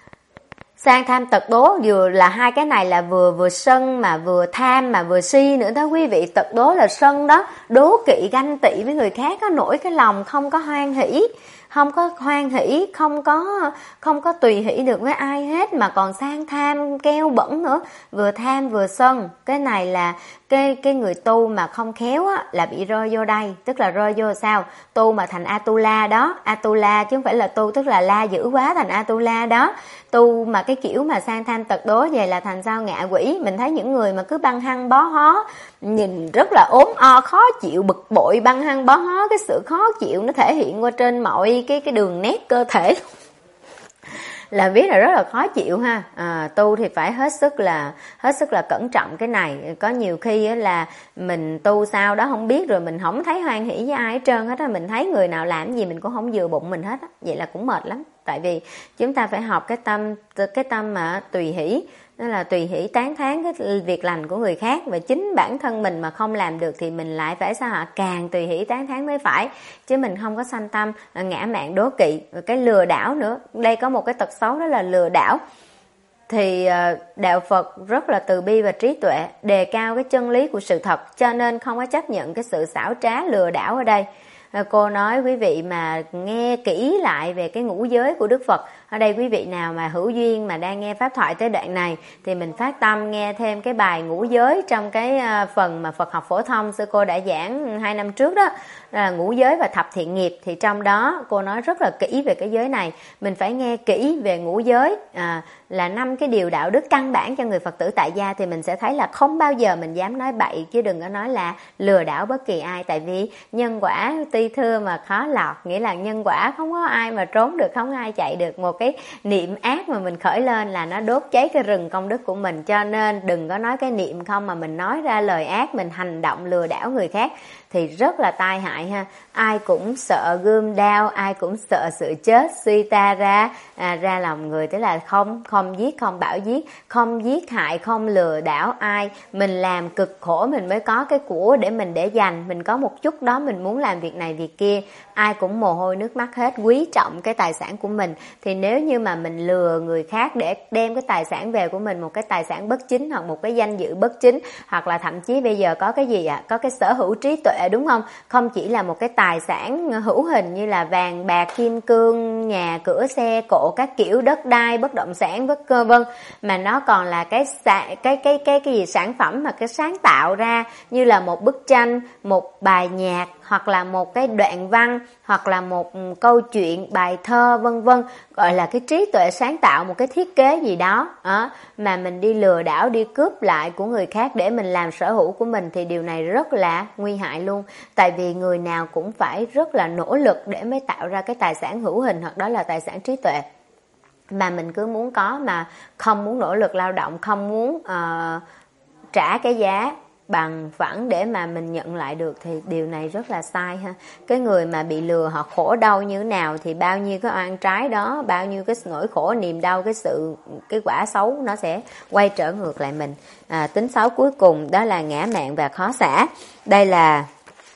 Sang tham tật đố vừa là hai cái này là vừa vừa sân mà vừa tham mà vừa si nữa đó quý vị. Tật đố là sân đó, đố kỵ ganh tị với người khác, có nổi cái lòng không có hoan hỷ, không có hoan hỷ, không có không có tùy hỷ được với ai hết, mà còn sang tham keo bẩn nữa, vừa tham vừa sân. Cái này là cái cái người tu mà không khéo á là bị rơi vô đây. Tức là rơi vô sao? Tu mà thành Atula đó, Atula chứ không phải là tu tức là la dữ quá thành Atula đó. Tu mà cái kiểu mà sang tham tật đố vậy là thành sao? Ngạ quỷ. Mình thấy những người mà cứ băng hăng bó hó, nhìn rất là ốm o, khó chịu, bực bội, băng hăng bó hó, cái sự khó chịu nó thể hiện qua trên mọi cái cái đường nét cơ thể là biết là rất là khó chịu ha. À, tu thì phải hết sức là hết sức là cẩn trọng cái này. Có nhiều khi là mình tu sao đó không biết, rồi mình không thấy hoan hỷ với ai hết trơn hết á, mình thấy người nào làm gì mình cũng không vừa bụng mình hết á, vậy là cũng mệt lắm. Tại vì chúng ta phải học cái tâm cái tâm mà tùy hỷ, đó là tùy hỷ tán thán cái việc lành của người khác, và chính bản thân mình mà không làm được thì mình lại phải sao hả? Càng tùy hỷ tán thán mới phải, chứ mình không có sanh tâm ngã mạn đố kỵ. Và cái lừa đảo nữa, đây có một cái tật xấu đó là lừa đảo. Thì đạo Phật rất là từ bi và trí tuệ, đề cao cái chân lý của sự thật, cho nên không có chấp nhận cái sự xảo trá lừa đảo ở đây. Cô nói quý vị mà nghe kỹ lại về cái ngũ giới của Đức Phật, Ở đây quý vị nào mà hữu duyên mà đang nghe pháp thoại tới đoạn này thì mình phát tâm nghe thêm cái bài ngũ giới trong cái phần mà Phật học phổ thông sư cô đã giảng hai năm trước đó, là ngũ giới và thập thiện nghiệp. Thì trong đó cô nói rất là kỹ về cái giới này, mình phải nghe kỹ về ngũ giới, à, là năm cái điều đạo đức căn bản cho người Phật tử tại gia, thì mình sẽ thấy là không bao giờ mình dám nói bậy, chứ đừng có nói là lừa đảo bất kỳ ai. Tại vì nhân quả tuy thưa mà khó lọt, nghĩa là nhân quả không có ai mà trốn được, không ai chạy được. Một cái niệm ác mà mình khởi lên là nó đốt cháy cái rừng công đức của mình. Cho nên đừng có nói cái niệm không mà mình nói ra lời ác, mình hành động lừa đảo người khác thì rất là tai hại ha. Ai cũng sợ gươm đao, ai cũng sợ sự chết, suy ta ra à, ra lòng người, tức là không không giết, không bảo giết, không giết hại, không lừa đảo ai. Mình làm cực khổ mình mới có cái của để mình để dành, mình có một chút đó mình muốn làm việc này việc kia. Ai cũng mồ hôi nước mắt hết, quý trọng cái tài sản của mình. Thì nếu như mà mình lừa người khác để đem cái tài sản về của mình, một cái tài sản bất chính hoặc một cái danh dự bất chính, hoặc là thậm chí bây giờ có cái gì ạ? À? Có cái sở hữu trí tuệ, đúng không? Không chỉ là một cái tài sản hữu hình như là vàng bạc kim cương, nhà cửa xe cộ các kiểu, đất đai bất động sản vân cơ vân, mà nó còn là cái cái cái cái cái gì sản phẩm mà cái sáng tạo ra, như là một bức tranh, một bài nhạc, hoặc là một cái đoạn văn, hoặc là một câu chuyện, bài thơ vân vân, gọi là cái trí tuệ sáng tạo, một cái thiết kế gì đó à, mà mình đi lừa đảo, đi cướp lại của người khác để mình làm sở hữu của mình, thì điều này rất là nguy hại luôn. Tại vì người nào cũng phải rất là nỗ lực để mới tạo ra cái tài sản hữu hình, hoặc đó là tài sản trí tuệ, mà mình cứ muốn có mà không muốn nỗ lực lao động, không muốn uh, trả cái giá bằng phẳng để mà mình nhận lại được, thì điều này rất là sai ha. Cái người mà bị lừa họ khổ đau như thế nào thì bao nhiêu cái oan trái đó, bao nhiêu cái nỗi khổ niềm đau, cái sự cái quả xấu nó sẽ quay trở ngược lại mình. À, tính xấu cuối cùng đó là ngã mạn và khó xả. Đây là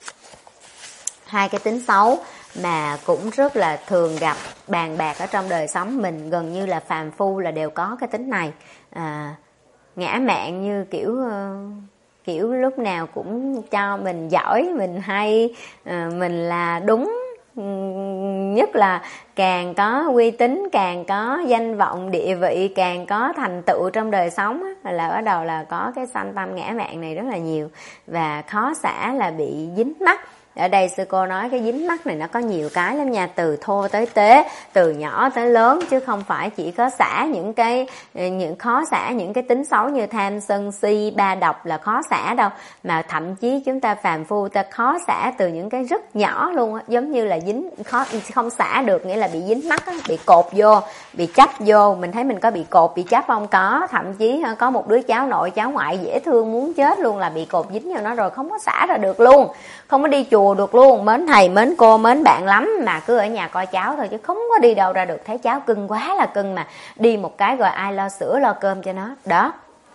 hai cái tính xấu mà cũng rất là thường gặp bàn bạc ở trong đời sống mình, gần như là phàm phu là đều có cái tính này. À, ngã mạn như kiểu kiểu lúc nào cũng cho mình giỏi, mình hay, mình là đúng, nhất là càng có uy tín, càng có danh vọng địa vị, càng có thành tựu trong đời sống là bắt đầu là có cái sanh tâm ngã mạn này rất là nhiều. Và khó xả là bị dính mắc. Ở đây sư cô nói cái dính mắc này nó có nhiều cái lắm nha, từ thô tới tế, từ nhỏ tới lớn, chứ không phải chỉ có xả những cái những khó xả những cái tính xấu như tham sân si ba độc là khó xả đâu, mà thậm chí chúng ta phàm phu ta khó xả từ những cái rất nhỏ luôn á, giống như là dính khó không xả được, nghĩa là bị dính mắc á, bị cột vô, bị chấp vô. Mình thấy mình có bị cột bị chấp không? Có, thậm chí có một đứa cháu nội cháu ngoại dễ thương muốn chết luôn, là bị cột dính vào nó rồi không có xả ra được luôn, không có đi chùa được luôn, mến thầy mến cô mến bạn lắm mà cứ ở nhà coi cháu thôi, chứ không có đi đâu ra được. Thấy cháu cưng quá là cưng mà đi một cái rồi ai lo sữa lo cơm cho nó đó,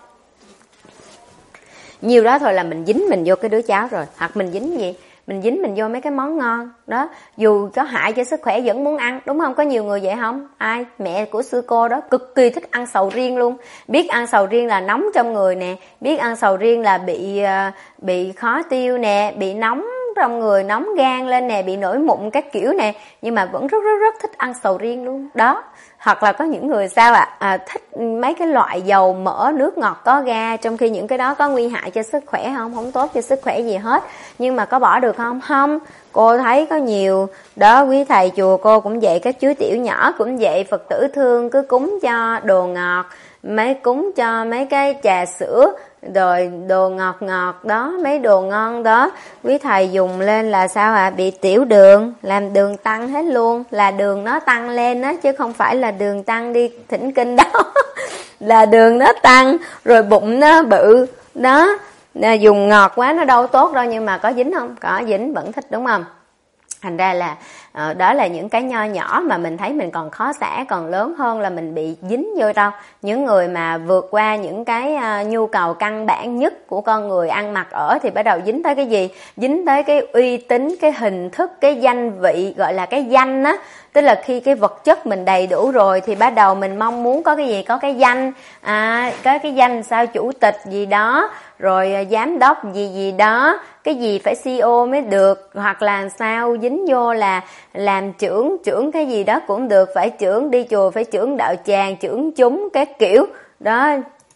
nhiều đó thôi là mình dính mình vô cái đứa cháu rồi. Hoặc mình dính gì, mình dính mình vô mấy cái món ngon đó, dù có hại cho sức khỏe vẫn muốn ăn, đúng không? Có nhiều người vậy không? Ai? Mẹ của sư cô đó cực kỳ thích ăn sầu riêng luôn, biết ăn sầu riêng là nóng trong người nè, biết ăn sầu riêng là bị bị khó tiêu nè, bị nóng trong người, nóng gan lên nè, bị nổi mụn các kiểu nè, nhưng mà vẫn rất rất rất thích ăn sầu riêng luôn đó. Hoặc là có những người sao ạ à? à, thích mấy cái loại dầu mỡ nước ngọt có ga, trong khi những cái đó có nguy hại cho sức khỏe không? Không tốt cho sức khỏe gì hết, nhưng mà có bỏ được không? Không. Cô thấy có nhiều đó, quý thầy chùa cô cũng vậy, các chú tiểu nhỏ cũng vậy, Phật tử thương cứ cúng cho đồ ngọt, mấy cúng cho mấy cái trà sữa rồi đồ ngọt ngọt đó, mấy đồ ngon đó, quý thầy dùng lên là sao ạ? À? Bị tiểu đường, làm đường tăng hết luôn, là đường nó tăng lên á, chứ không phải là đường tăng đi thỉnh kinh đó là đường nó tăng, rồi bụng nó bự đó, dùng ngọt quá nó đâu tốt đâu, nhưng mà có dính không? Có dính, vẫn thích, đúng không? Thành ra là uh, đó là những cái nho nhỏ mà mình thấy mình còn khó xả, còn lớn hơn là mình bị dính vô đâu. Những người mà vượt qua những cái uh, nhu cầu căn bản nhất của con người ăn mặc ở thì bắt đầu dính tới cái gì? Dính tới cái uy tín, cái hình thức, cái danh vị, gọi là cái danh á. Tức là khi cái vật chất mình đầy đủ rồi thì bắt đầu mình mong muốn có cái gì? Có cái danh, à, có cái danh sao chủ tịch gì đó, rồi uh, giám đốc gì gì đó, cái gì phải xê e ô mới được, hoặc là sao dính vô là làm trưởng, trưởng cái gì đó cũng được, phải trưởng đi chùa, phải trưởng đạo tràng, trưởng chúng các kiểu đó.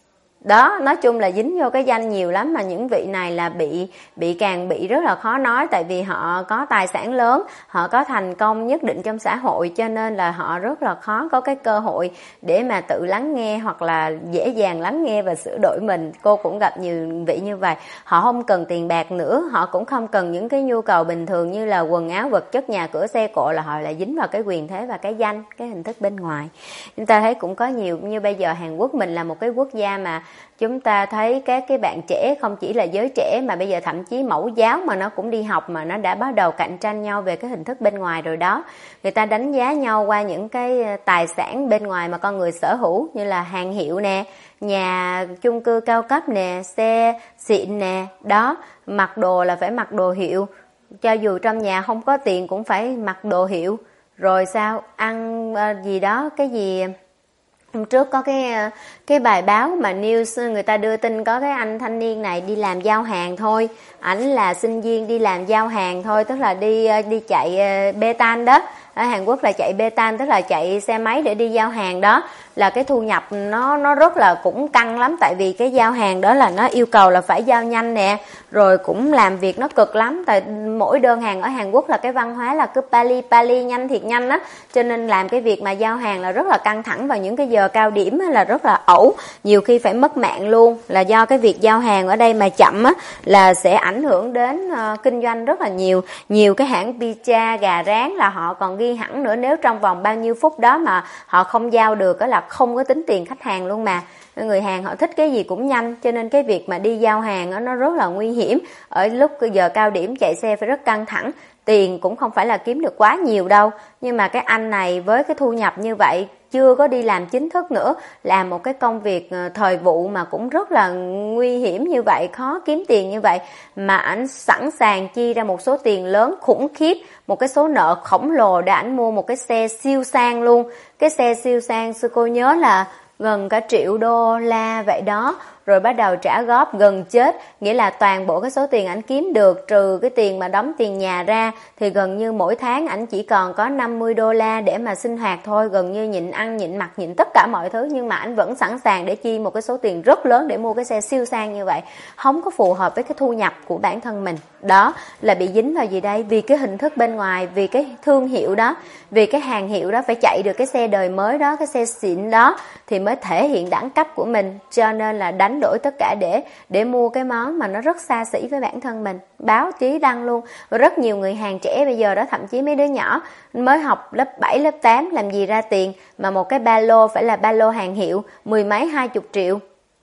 Đó, nói chung là dính vô cái danh nhiều lắm, mà những vị này là bị bị càng bị rất là khó nói, tại vì họ có tài sản lớn, họ có thành công nhất định trong xã hội, cho nên là họ rất là khó có cái cơ hội để mà tự lắng nghe hoặc là dễ dàng lắng nghe và sửa đổi mình. Cô cũng gặp nhiều vị như vậy, họ không cần tiền bạc nữa, họ cũng không cần những cái nhu cầu bình thường như là quần áo, vật chất, nhà cửa, xe cộ, là họ lại dính vào cái quyền thế và cái danh, cái hình thức bên ngoài. Chúng ta thấy cũng có nhiều, như bây giờ Hàn Quốc mình là một cái quốc gia mà chúng ta thấy các cái bạn trẻ, không chỉ là giới trẻ mà bây giờ thậm chí mẫu giáo mà nó cũng đi học, mà nó đã bắt đầu cạnh tranh nhau về cái hình thức bên ngoài rồi đó. Người ta đánh giá nhau qua những cái tài sản bên ngoài mà con người sở hữu, như là hàng hiệu nè, nhà chung cư cao cấp nè, xe xịn nè, đó, mặc đồ là phải mặc đồ hiệu, cho dù trong nhà không có tiền cũng phải mặc đồ hiệu. Rồi sao, ăn gì đó, cái gì hôm trước có cái cái bài báo mà news người ta đưa tin, có cái anh thanh niên này đi làm giao hàng thôi, ảnh là sinh viên đi làm giao hàng thôi, tức là đi đi chạy bê tan đó. Ở Hàn Quốc là chạy bê tan, tức là chạy xe máy để đi giao hàng đó, là cái thu nhập nó nó rất là cũng căng lắm, tại vì cái giao hàng đó là nó yêu cầu là phải giao nhanh nè, rồi cũng làm việc nó cực lắm, tại mỗi đơn hàng ở Hàn Quốc là cái văn hóa là cứ pali pali, nhanh thiệt nhanh á, cho nên làm cái việc mà giao hàng là rất là căng thẳng, vào những cái giờ cao điểm là rất là ẩu, nhiều khi phải mất mạng luôn, là do cái việc giao hàng ở đây mà chậm á là sẽ ảnh hưởng đến uh, kinh doanh rất là nhiều. Nhiều cái hãng pizza, gà rán là họ còn ghi hẳn nữa, nếu trong vòng bao nhiêu phút đó mà họ không giao được, đó là không có tính tiền khách hàng luôn mà. Người Hàn họ thích cái gì cũng nhanh, cho nên cái việc mà đi giao hàng đó, nó rất là nguy hiểm. Ở lúc giờ cao điểm chạy xe phải rất căng thẳng, tiền cũng không phải là kiếm được quá nhiều đâu. Nhưng mà cái anh này với cái thu nhập như vậy, chưa có đi làm chính thức nữa, làm một cái công việc thời vụ mà cũng rất là nguy hiểm như vậy, khó kiếm tiền như vậy, mà ảnh sẵn sàng chi ra một số tiền lớn khủng khiếp, một cái số nợ khổng lồ để ảnh mua một cái xe siêu sang luôn. Cái xe siêu sang sư cô nhớ là gần cả triệu đô la vậy đó, rồi bắt đầu trả góp gần chết, nghĩa là toàn bộ cái số tiền ảnh kiếm được trừ cái tiền mà đóng tiền nhà ra thì gần như mỗi tháng ảnh chỉ còn có năm mươi đô la để mà sinh hoạt thôi, gần như nhịn ăn nhịn mặc nhịn tất cả mọi thứ, nhưng mà ảnh vẫn sẵn sàng để chi một cái số tiền rất lớn để mua cái xe siêu sang như vậy, không có phù hợp với cái thu nhập của bản thân mình. Đó là bị dính vào gì đây? Vì cái hình thức bên ngoài, vì cái thương hiệu đó, vì cái hàng hiệu đó, phải chạy được cái xe đời mới đó, cái xe xịn đó thì mới thể hiện đẳng cấp của mình, cho nên là đánh đổi tất cả để để mua cái món mà nó rất xa xỉ với bản thân mình. Báo chí đăng luôn, và rất nhiều người Hàn trẻ bây giờ đó, thậm chí mấy đứa nhỏ mới học lớp bảy, lớp tám làm gì ra tiền mà một cái ba lô phải là ba lô hàng hiệu mười mấy hai chục triệu,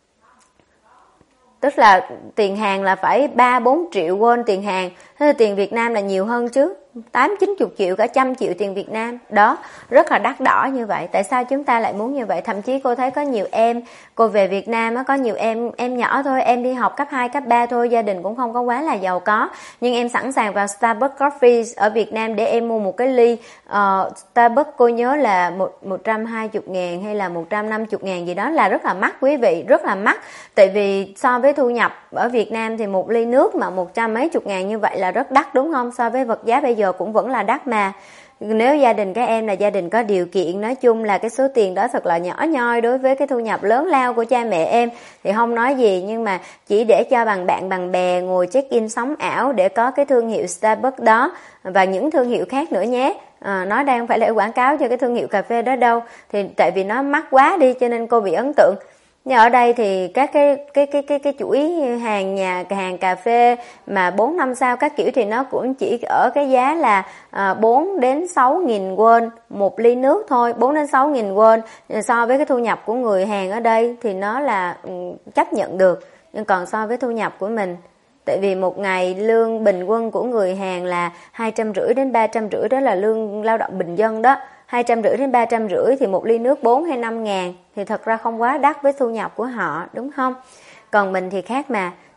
tức là tiền Hàn là phải ba bốn triệu won tiền Hàn, thế tiền Việt Nam là nhiều hơn chứ, tám chín chục triệu, cả trăm triệu tiền Việt Nam đó, rất là đắt đỏ như vậy. Tại sao chúng ta lại muốn như vậy? Thậm chí cô thấy có nhiều em, cô về Việt Nam á, có nhiều em em nhỏ thôi, em đi học cấp hai, cấp ba thôi, gia đình cũng không có quá là giàu có, nhưng em sẵn sàng vào Starbucks Coffee ở Việt Nam để em mua một cái ly uh, Starbucks, cô nhớ là một một trăm hai mươi ngàn hay là một trăm năm mươi ngàn gì đó, là rất là mắc quý vị, rất là mắc. Tại vì so với thu nhập ở Việt Nam thì một ly nước mà một trăm mấy chục ngàn như vậy là rất đắt, đúng không? So với vật giá bây giờ cũng vẫn là đắt mà. Nếu gia đình các em là gia đình có điều kiện, nói chung là cái số tiền đó thật là nhỏ nhoi đối với cái thu nhập lớn lao của cha mẹ em thì không nói gì, nhưng mà chỉ để cho bằng bạn bằng bè ngồi check in sống ảo để có cái thương hiệu Starbucks đó và những thương hiệu khác nữa nhé. À, nó đang phải là quảng cáo cho cái thương hiệu cà phê đó đâu, thì tại vì nó mắc quá đi cho nên cô bị ấn tượng. Nhưng ở đây thì các cái cái cái cái cái chuỗi hàng nhà hàng cà phê mà bốn năm sao các kiểu thì nó cũng chỉ ở cái giá là à, bốn đến sáu nghìn won một ly nước thôi, bốn đến sáu nghìn won. So với cái thu nhập của người Hàn ở đây thì nó là um, chấp nhận được. Nhưng còn so với thu nhập của mình, tại vì một ngày lương bình quân của người Hàn là hai trăm rưỡi đến ba trăm rưỡi, đó là lương lao động bình dân đó. Hai trăm rưỡi đến ba trăm rưỡi thì một ly nước bốn hay năm ngàn thì thật ra không quá đắt với thu nhập của họ, đúng không? Còn mình thì khác mà,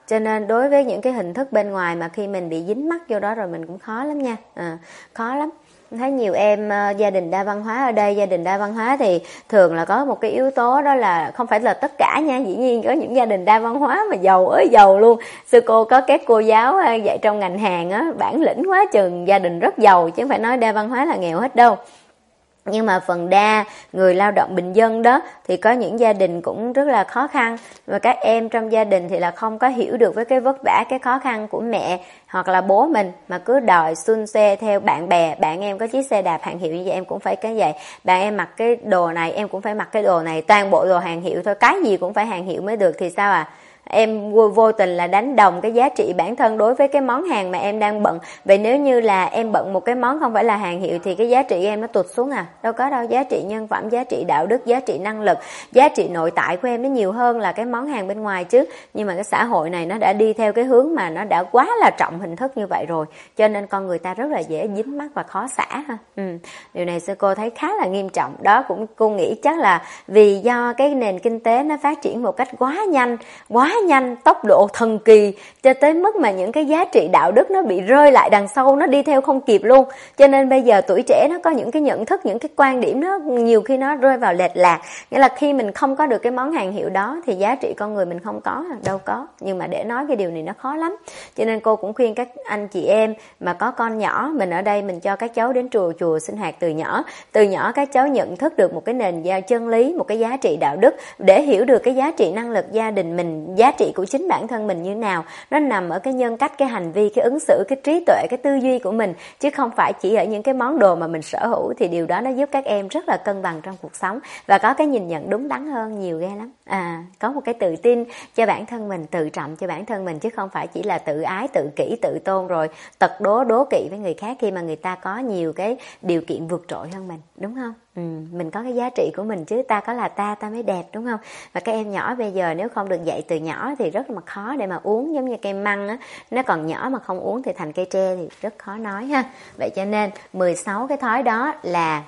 Cho nên đối với những cái hình thức bên ngoài mà khi mình bị dính mắc vô đó rồi mình cũng khó lắm nha. À, khó lắm. Thấy nhiều em uh, gia đình đa văn hóa ở đây, gia đình đa văn hóa thì thường là có một cái yếu tố đó là không phải là tất cả nha, dĩ nhiên có những gia đình đa văn hóa mà giàu ơi giàu luôn. Sư cô có các cô giáo uh, dạy trong ngành hàng á, bản lĩnh quá chừng, gia đình rất giàu chứ không phải nói đa văn hóa là nghèo hết đâu. Nhưng mà phần đa người lao động bình dân đó thì có những gia đình cũng rất là khó khăn, và các em trong gia đình thì là không có hiểu được với cái vất vả, cái khó khăn của mẹ hoặc là bố mình, mà cứ đòi xun xe theo bạn bè. Bạn em có chiếc xe đạp hàng hiệu như vậy em cũng phải cái vậy, bạn em mặc cái đồ này em cũng phải mặc cái đồ này, toàn bộ đồ hàng hiệu thôi, cái gì cũng phải hàng hiệu mới được thì sao à? Em vô, vô tình là đánh đồng cái giá trị bản thân đối với cái món hàng mà em đang bận. Vậy nếu như là em bận một cái món không phải là hàng hiệu thì cái giá trị em nó tụt xuống à? Đâu có đâu, giá trị nhân phẩm, giá trị đạo đức, giá trị năng lực, giá trị nội tại của em nó nhiều hơn là cái món hàng bên ngoài chứ. Nhưng mà cái xã hội này nó đã đi theo cái hướng mà nó đã quá là trọng hình thức như vậy rồi, cho nên con người ta rất là dễ dính mắc và khó xả ha. Ừ. Điều này sư cô thấy khá là nghiêm trọng. Đó cũng cô nghĩ chắc là vì do cái nền kinh tế nó phát triển một cách quá nhanh, quá nhanh, tốc độ thần kỳ, cho tới mức mà những cái giá trị đạo đức nó bị rơi lại đằng sau, nó đi theo không kịp luôn. Cho nên bây giờ tuổi trẻ nó có những cái nhận thức, những cái quan điểm nó nhiều khi nó rơi vào lệch lạc. Nghĩa là khi mình không có được cái món hàng hiệu đó thì giá trị con người mình không có, đâu có. Nhưng mà để nói cái điều này nó khó lắm. Cho nên cô cũng khuyên các anh chị em mà có con nhỏ, mình ở đây mình cho các cháu đến chùa chùa sinh hoạt từ nhỏ. Từ nhỏ các cháu nhận thức được một cái nền chân lý, một cái giá trị đạo đức, để hiểu được cái giá trị năng lực gia đình mình, giá trị của chính bản thân mình như nào. Nó nằm ở cái nhân cách, cái hành vi, cái ứng xử, cái trí tuệ, cái tư duy của mình, chứ không phải chỉ ở những cái món đồ mà mình sở hữu. Thì điều đó nó giúp các em rất là cân bằng trong cuộc sống và có cái nhìn nhận đúng đắn hơn nhiều ghê lắm. À, có một cái tự tin cho bản thân mình, tự trọng cho bản thân mình, chứ không phải chỉ là tự ái, tự kỷ, tự tôn rồi tật đố, đố kỵ với người khác khi mà người ta có nhiều cái điều kiện vượt trội hơn mình, đúng không? Ừ, mình có cái giá trị của mình chứ, ta có là ta, ta mới đẹp, đúng không? Và các em nhỏ bây giờ nếu không được dạy từ nhỏ thì rất là khó để mà uống, giống như cây măng á, nó còn nhỏ mà không uống thì thành cây tre thì rất khó nói ha. Vậy cho nên mười sáu cái thói đó là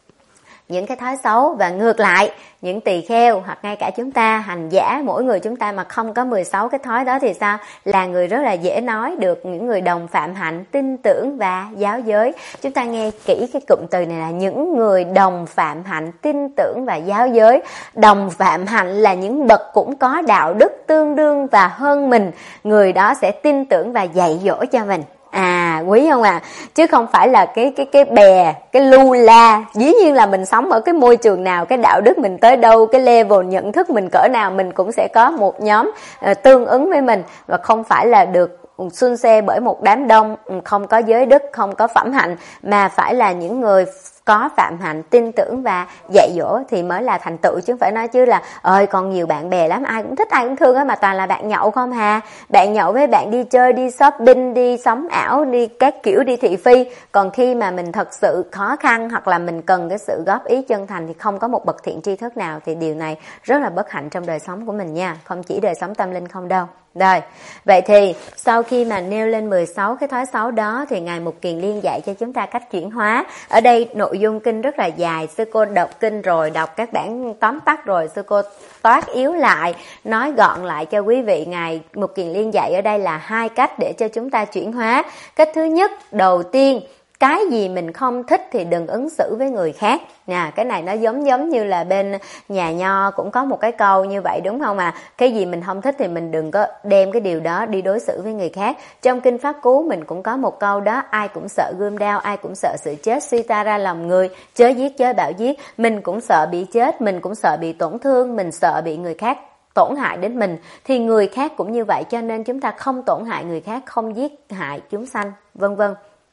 những cái thói xấu, và ngược lại những tỳ kheo hoặc ngay cả chúng ta hành giả, mỗi người chúng ta mà không có mười sáu cái thói đó thì sao? Là người rất là dễ nói được những người đồng phạm hạnh, tin tưởng và giáo giới. Chúng ta nghe kỹ cái cụm từ này là những người đồng phạm hạnh, tin tưởng và giáo giới. Đồng phạm hạnh là những bậc cũng có đạo đức tương đương và hơn mình, người đó sẽ tin tưởng và dạy dỗ cho mình. À, quý không à? Chứ không phải là cái cái cái bè, cái lu la. Dĩ nhiên là mình sống ở cái môi trường nào, cái đạo đức mình tới đâu, cái level nhận thức mình cỡ nào, mình cũng sẽ có một nhóm uh, tương ứng với mình, và không phải là được xuân xe bởi một đám đông không có giới đức, không có phẩm hạnh, mà phải là những người có phạm hạnh, tin tưởng và dạy dỗ thì mới là thành tựu, chứ không phải nói chứ là ơi còn nhiều bạn bè lắm, ai cũng thích, ai cũng thương á, mà toàn là bạn nhậu không hà. Bạn nhậu với bạn đi chơi, đi shopping, đi sống ảo, đi các kiểu, đi thị phi. Còn khi mà mình thật sự khó khăn hoặc là mình cần cái sự góp ý chân thành thì không có một bậc thiện tri thức nào, thì điều này rất là bất hạnh trong đời sống của mình nha, không chỉ đời sống tâm linh không đâu. Rồi, vậy thì sau khi mà nêu lên mười sáu cái thói xấu đó thì Ngài Mục Kiền Liên dạy cho chúng ta cách chuyển hóa. Ở đây nội dung kinh rất là dài, sư cô đọc kinh rồi, đọc các bản tóm tắt rồi, sư cô toát yếu lại, nói gọn lại cho quý vị. Ngài Mục Kiền Liên dạy ở đây là hai cách để cho chúng ta chuyển hóa. Cách thứ nhất, đầu tiên, cái gì mình không thích thì đừng ứng xử với người khác. Nè, cái này nó giống giống như là bên nhà Nho cũng có một cái câu như vậy, đúng không à? Cái gì mình không thích thì mình đừng có đem cái điều đó đi đối xử với người khác. Trong Kinh Pháp Cú mình cũng có một câu đó, ai cũng sợ gươm đao, ai cũng sợ sự chết, suy ta ra lòng người, chớ giết chớ bảo giết. Mình cũng sợ bị chết, mình cũng sợ bị tổn thương, mình sợ bị người khác tổn hại đến mình, thì người khác cũng như vậy, cho nên chúng ta không tổn hại người khác, không giết hại chúng sanh, vân vân.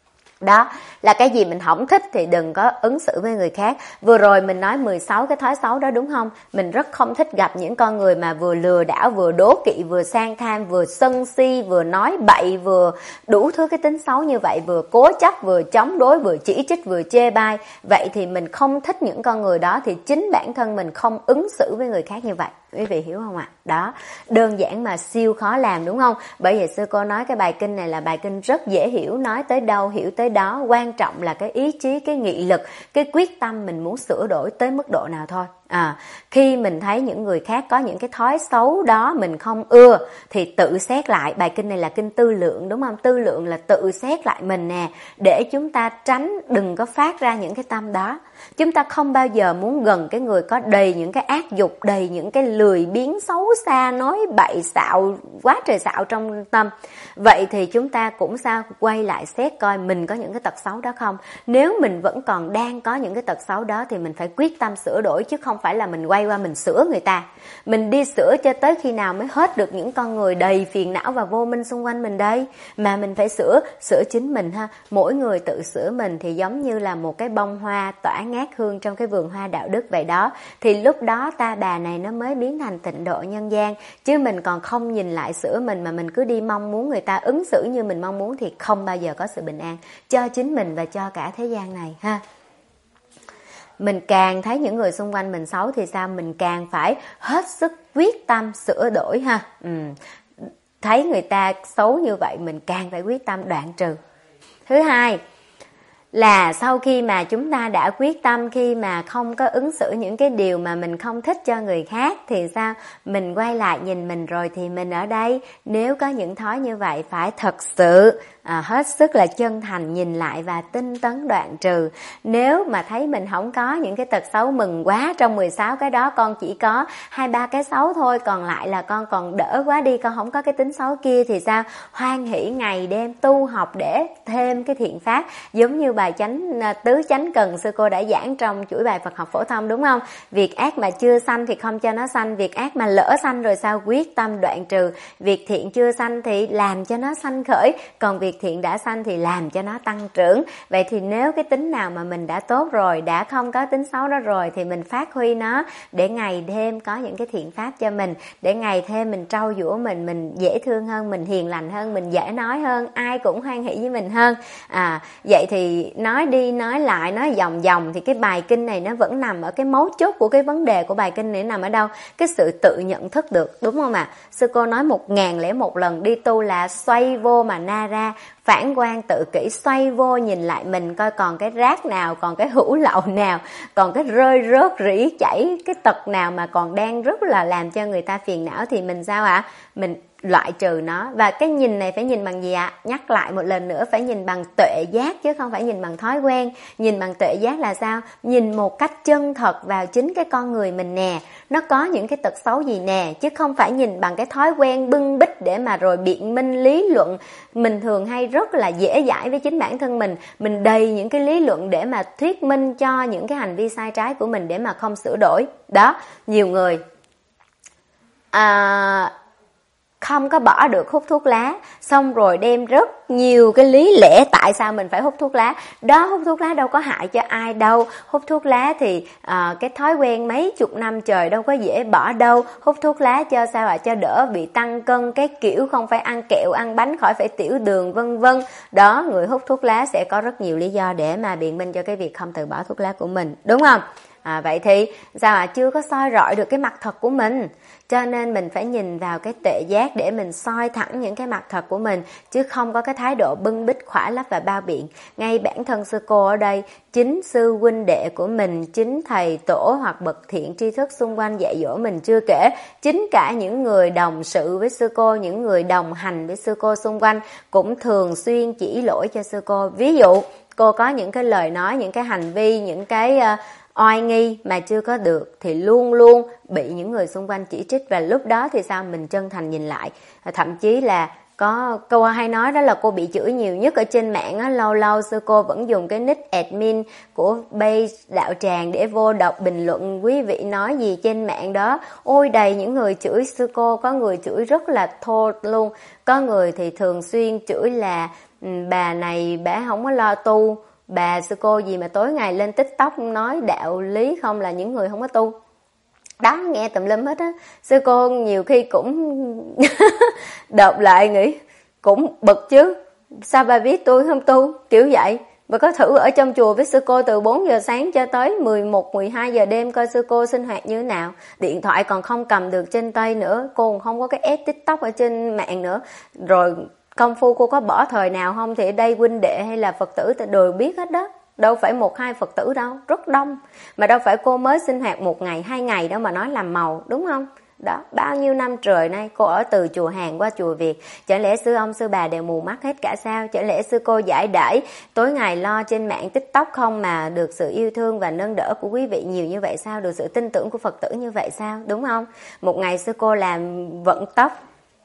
Đó là cái gì mình không thích thì đừng có ứng xử với người khác. Vừa rồi mình nói mười sáu cái thói xấu đó, đúng không? Mình rất không thích gặp những con người mà vừa lừa đảo, vừa đố kỵ, vừa sang tham, vừa sân si, vừa nói bậy, vừa đủ thứ cái tính xấu như vậy, vừa cố chấp, vừa chống đối, vừa chỉ trích, vừa chê bai. Vậy thì mình không thích những con người đó thì chính bản thân mình không ứng xử với người khác như vậy. Quý vị hiểu không ạ? À? Đó, đơn giản mà siêu khó làm, đúng không? Bởi vậy sư cô nói cái bài kinh này là bài kinh rất dễ hiểu, nói tới đâu hiểu tới đó, quan trọng là cái ý chí, cái nghị lực, cái quyết tâm mình muốn sửa đổi tới mức độ nào thôi. À, khi mình thấy những người khác có những cái thói xấu đó mình không ưa thì tự xét lại. Bài kinh này là kinh tư lượng, đúng không? Tư lượng là tự xét lại mình nè, để chúng ta tránh đừng có phát ra những cái tâm đó. Chúng ta không bao giờ muốn gần cái người có đầy những cái ác dục, đầy những cái lười biếng xấu xa, nói bậy xạo quá trời xạo trong tâm. Vậy thì chúng ta cũng sao quay lại xét coi mình có những cái tật xấu đó không. Nếu mình vẫn còn đang có những cái tật xấu đó thì mình phải quyết tâm sửa đổi, chứ không phải là mình quay qua mình sửa người ta. Mình đi sửa cho tới khi nào mới hết được những con người đầy phiền não và vô minh xung quanh mình đây. Mà mình phải sửa, sửa chính mình ha. Mỗi người tự sửa mình thì giống như là một cái bông hoa tỏa ngát hương trong cái vườn hoa đạo đức vậy đó. Thì lúc đó ta bà này nó mới biến thành tịnh độ nhân gian. Chứ mình còn không nhìn lại sửa mình mà mình cứ đi mong muốn người ta ứng xử như mình mong muốn thì không bao giờ có sự bình an cho chính mình và cho cả thế gian này ha. Mình càng thấy những người xung quanh mình xấu thì sao? Mình càng phải hết sức quyết tâm sửa đổi ha. Ừ. Thấy người ta xấu như vậy mình càng phải quyết tâm đoạn trừ. Thứ hai là sau khi mà chúng ta đã quyết tâm, khi mà không có ứng xử những cái điều mà mình không thích cho người khác thì sao? Mình quay lại nhìn mình rồi thì mình ở đây, nếu có những thói như vậy phải thật sự à, hết sức là chân thành nhìn lại và tinh tấn đoạn trừ. Nếu mà thấy mình không có những cái tật xấu, mừng quá, trong mười sáu cái đó con chỉ có hai ba cái xấu thôi, còn lại là con còn đỡ quá đi, con không có cái tính xấu kia thì sao? Hoan hỷ ngày đêm tu học để thêm cái thiện pháp, giống như bài chánh tứ chánh cần sư cô đã giảng trong chuỗi bài Phật học phổ thông, đúng không? Việc ác mà chưa sanh thì không cho nó sanh, việc ác mà lỡ sanh rồi sao? Quyết tâm đoạn trừ. Việc thiện chưa sanh thì làm cho nó sanh khởi, còn việc thiện đã sanh thì làm cho nó tăng trưởng. Vậy thì nếu cái tính nào mà mình đã tốt rồi, đã không có tính xấu đó rồi thì mình phát huy nó để ngày thêm có những cái thiện pháp cho mình, để ngày thêm mình trau dũa mình, mình dễ thương hơn, mình hiền lành hơn, mình dễ nói hơn, ai cũng hoan hỷ với mình hơn. À, vậy thì nói đi nói lại, nói vòng vòng thì cái bài kinh này nó vẫn nằm ở cái mấu chốt của cái vấn đề của bài kinh này nằm ở đâu? Cái sự tự nhận thức được, đúng không ạ? À? Sư cô nói một ngàn lẻ một lần đi tu là xoay vô mà na ra, phản quan tự kỷ, xoay vô nhìn lại mình coi còn cái rác nào, còn cái hữu lậu nào, còn cái rơi rớt rỉ chảy, cái tật nào mà còn đang rất là làm cho người ta phiền não thì mình sao ạ? À? Mình loại trừ nó. Và cái nhìn này phải nhìn bằng gì ạ? À? Nhắc lại một lần nữa, phải nhìn bằng tuệ giác chứ không phải nhìn bằng thói quen. Nhìn bằng tuệ giác là sao? Nhìn một cách chân thật vào chính cái con người mình nè, nó có những cái tật xấu gì nè, chứ không phải nhìn bằng cái thói quen bưng bít để mà rồi biện minh lý luận. Mình thường hay rất là dễ dãi với chính bản thân mình, mình đầy những cái lý luận để mà thuyết minh cho những cái hành vi sai trái của mình để mà không sửa đổi. Đó, nhiều người à, không có bỏ được hút thuốc lá, xong rồi đem rất nhiều cái lý lẽ tại sao mình phải hút thuốc lá. Đó, hút thuốc lá đâu có hại cho ai đâu. Hút thuốc lá thì à, cái thói quen mấy chục năm trời đâu có dễ bỏ đâu. Hút thuốc lá cho sao ạ? À? Cho đỡ bị tăng cân, cái kiểu không phải ăn kẹo, ăn bánh, khỏi phải tiểu đường vân vân. Đó, người hút thuốc lá sẽ có rất nhiều lý do để mà biện minh cho cái việc không từ bỏ thuốc lá của mình, đúng không? À, vậy thì sao ạ? À? Chưa có soi rọi được cái mặt thật của mình, cho nên mình phải nhìn vào cái tuệ giác để mình soi thẳng những cái mặt thật của mình, chứ không có cái thái độ bưng bít, khỏa lấp và bao biện. Ngay bản thân sư cô ở đây, chính sư huynh đệ của mình, chính thầy tổ hoặc bậc thiện tri thức xung quanh dạy dỗ mình chưa kể, chính cả những người đồng sự với sư cô, những người đồng hành với sư cô xung quanh cũng thường xuyên chỉ lỗi cho sư cô. Ví dụ cô có những cái lời nói, những cái hành vi, những cái uh, oai nghi mà chưa có được thì luôn luôn bị những người xung quanh chỉ trích. Và lúc đó thì sao? Mình chân thành nhìn lại. Thậm chí là có câu hay nói đó là cô bị chửi nhiều nhất ở trên mạng á, lâu lâu sư cô vẫn dùng cái nick admin của page đạo tràng để vô đọc bình luận quý vị nói gì trên mạng đó. Ôi đầy những người chửi sư cô, có người chửi rất là thô luôn, có người thì thường xuyên chửi là bà này bà không có lo tu, bà sư cô gì mà tối ngày lên TikTok nói đạo lý không là những người không có tu. Đó, nghe tùm lum hết á. Sư cô nhiều khi cũng đọc lại nghĩ cũng bực chứ, sao bà biết tôi không tu, kiểu vậy. Và có thử ở trong chùa với sư cô từ bốn giờ sáng cho tới mười một, mười hai giờ đêm coi sư cô sinh hoạt như thế nào. Điện thoại còn không cầm được trên tay nữa, cô còn không có cái app TikTok ở trên mạng nữa. Rồi công phu cô có bỏ thời nào không thì ở đây huynh đệ hay là Phật tử đều biết hết đó. đâu phải một hai Phật tử đâu, rất đông. Mà đâu phải cô mới sinh hoạt một ngày, hai ngày đâu mà nói làm màu, đúng không? Đó, bao nhiêu năm trời nay cô ở từ chùa Hàn qua chùa Việt, chả lẽ sư ông sư bà đều mù mắt hết cả sao? Chả lẽ sư cô giải đãi tối ngày lo trên mạng TikTok không mà được sự yêu thương và nâng đỡ của quý vị nhiều như vậy sao? Được sự tin tưởng của Phật tử như vậy sao? Đúng không? Một ngày sư cô làm vận tốc,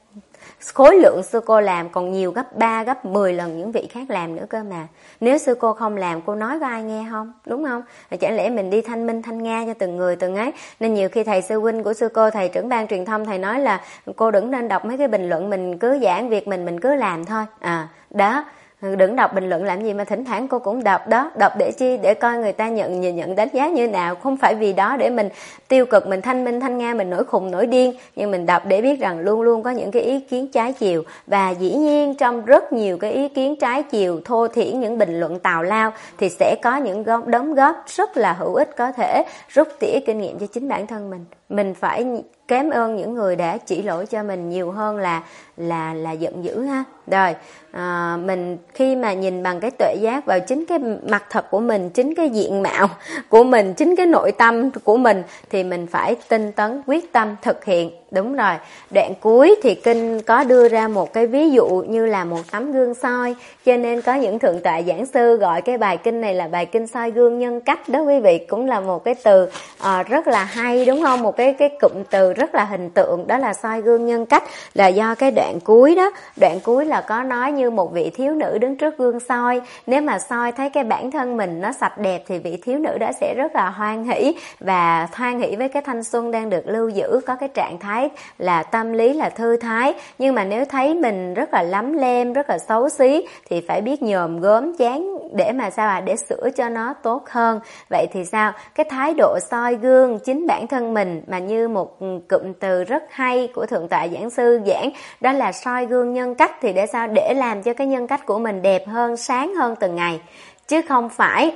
khối lượng sư cô làm còn nhiều gấp ba, gấp mười lần những vị khác làm nữa cơ mà. Nếu sư cô không làm, cô nói có ai nghe không? Đúng không? Chẳng lẽ mình đi thanh minh thanh nga cho từng người từng ấy. Nên nhiều khi thầy sư huynh của sư cô, thầy trưởng ban truyền thông, thầy nói là cô đừng nên đọc mấy cái bình luận, mình cứ giảng việc mình, mình cứ làm thôi. À, đó. Đừng đọc bình luận làm gì mà thỉnh thoảng cô cũng đọc đó. Đọc để chi? Để coi người ta nhận nhìn nhận đánh giá như nào. Không phải vì đó để mình tiêu cực, mình thanh minh thanh nga, mình nổi khùng nổi điên. Nhưng mình đọc để biết rằng luôn luôn có những cái ý kiến trái chiều. Và dĩ nhiên trong rất nhiều cái ý kiến trái chiều, thô thiển, những bình luận tào lao, thì sẽ có những đóng góp rất là hữu ích, có thể rút tỉa kinh nghiệm cho chính bản thân mình. Mình phải cảm ơn những người đã chỉ lỗi cho mình nhiều hơn là là là giận dữ ha. Rồi, à, mình khi mà nhìn bằng cái tuệ giác vào chính cái mặt thật của mình, chính cái diện mạo của mình, chính cái nội tâm của mình, thì mình phải tinh tấn, quyết tâm thực hiện. Đúng rồi, đoạn cuối thì kinh có đưa ra một cái ví dụ như là một tấm gương soi, cho nên có những thượng tọa giảng sư gọi cái bài kinh này là bài kinh soi gương nhân cách đó quý vị. Cũng là một cái từ à, rất là hay, đúng không? Một cái cái cụm từ rất là hình tượng, đó là soi gương nhân cách, là do cái đoạn cuối đó. Đoạn cuối là có nói như một vị thiếu nữ đứng trước gương soi, nếu mà soi thấy cái bản thân mình nó sạch đẹp thì vị thiếu nữ đó sẽ rất là hoan hỷ, và hoan hỷ với cái thanh xuân đang được lưu giữ, có cái trạng thái là tâm lý là thư thái. Nhưng mà nếu thấy mình rất là lắm lem, rất là xấu xí thì phải biết nhòm gớm chán để mà sao à, để sửa cho nó tốt hơn. Vậy thì sao? Cái thái độ soi gương chính bản thân mình, mà như một cụm từ rất hay của thượng tọa giảng sư giảng, đó là soi gương nhân cách. Thì để sao? Để làm cho cái nhân cách của mình đẹp hơn, sáng hơn từng ngày, chứ không phải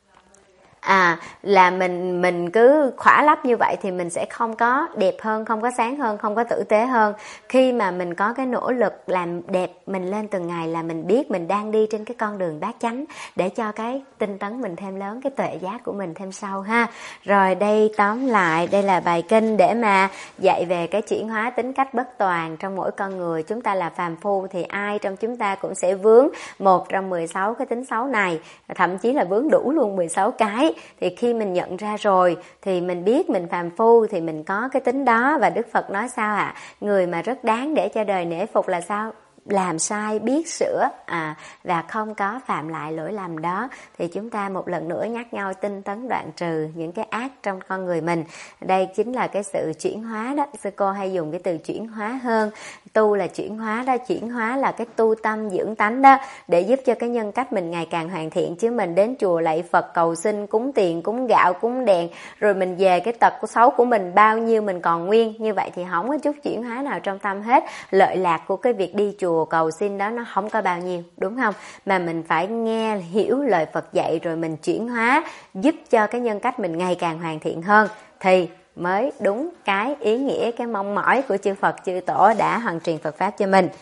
à là mình mình cứ khỏa lấp như vậy thì mình sẽ không có đẹp hơn, không có sáng hơn, không có tử tế hơn. Khi mà mình có cái nỗ lực làm đẹp mình lên từng ngày là mình biết mình đang đi trên cái con đường bát chánh, để cho cái tinh tấn mình thêm lớn, cái tuệ giác của mình thêm sâu ha. Rồi đây tóm lại, đây là bài kinh để mà dạy về cái chuyển hóa tính cách bất toàn trong mỗi con người. Chúng ta là phàm phu thì ai trong chúng ta cũng sẽ vướng một trong mười sáu cái tính xấu này, thậm chí là vướng đủ luôn mười sáu cái. Thì khi mình nhận ra rồi thì mình biết mình phàm phu thì mình có cái tính đó. Và Đức Phật nói sao ạ? À? Người mà rất đáng để cho đời nể phục là sao? Làm sai biết sửa à, và không có phạm lại lỗi lầm đó. Thì chúng ta một lần nữa nhắc nhau tinh tấn đoạn trừ những cái ác trong con người mình. Đây chính là cái sự chuyển hóa đó. Sư cô hay dùng cái từ chuyển hóa hơn. Tu là chuyển hóa đó, chuyển hóa là cái tu tâm dưỡng tánh đó, để giúp cho cái nhân cách mình ngày càng hoàn thiện. Chứ mình đến chùa lạy Phật cầu xin, cúng tiền, cúng gạo, cúng đèn, rồi mình về cái tật của xấu của mình bao nhiêu mình còn nguyên, như vậy thì không có chút chuyển hóa nào trong tâm hết. Lợi lạc của cái việc đi chùa cầu xin đó nó không có bao nhiêu, đúng không? Mà mình phải nghe hiểu lời Phật dạy rồi mình chuyển hóa, giúp cho cái nhân cách mình ngày càng hoàn thiện hơn, thì mới đúng cái ý nghĩa, cái mong mỏi của chư Phật chư Tổ đã hoàn truyền Phật Pháp cho mình.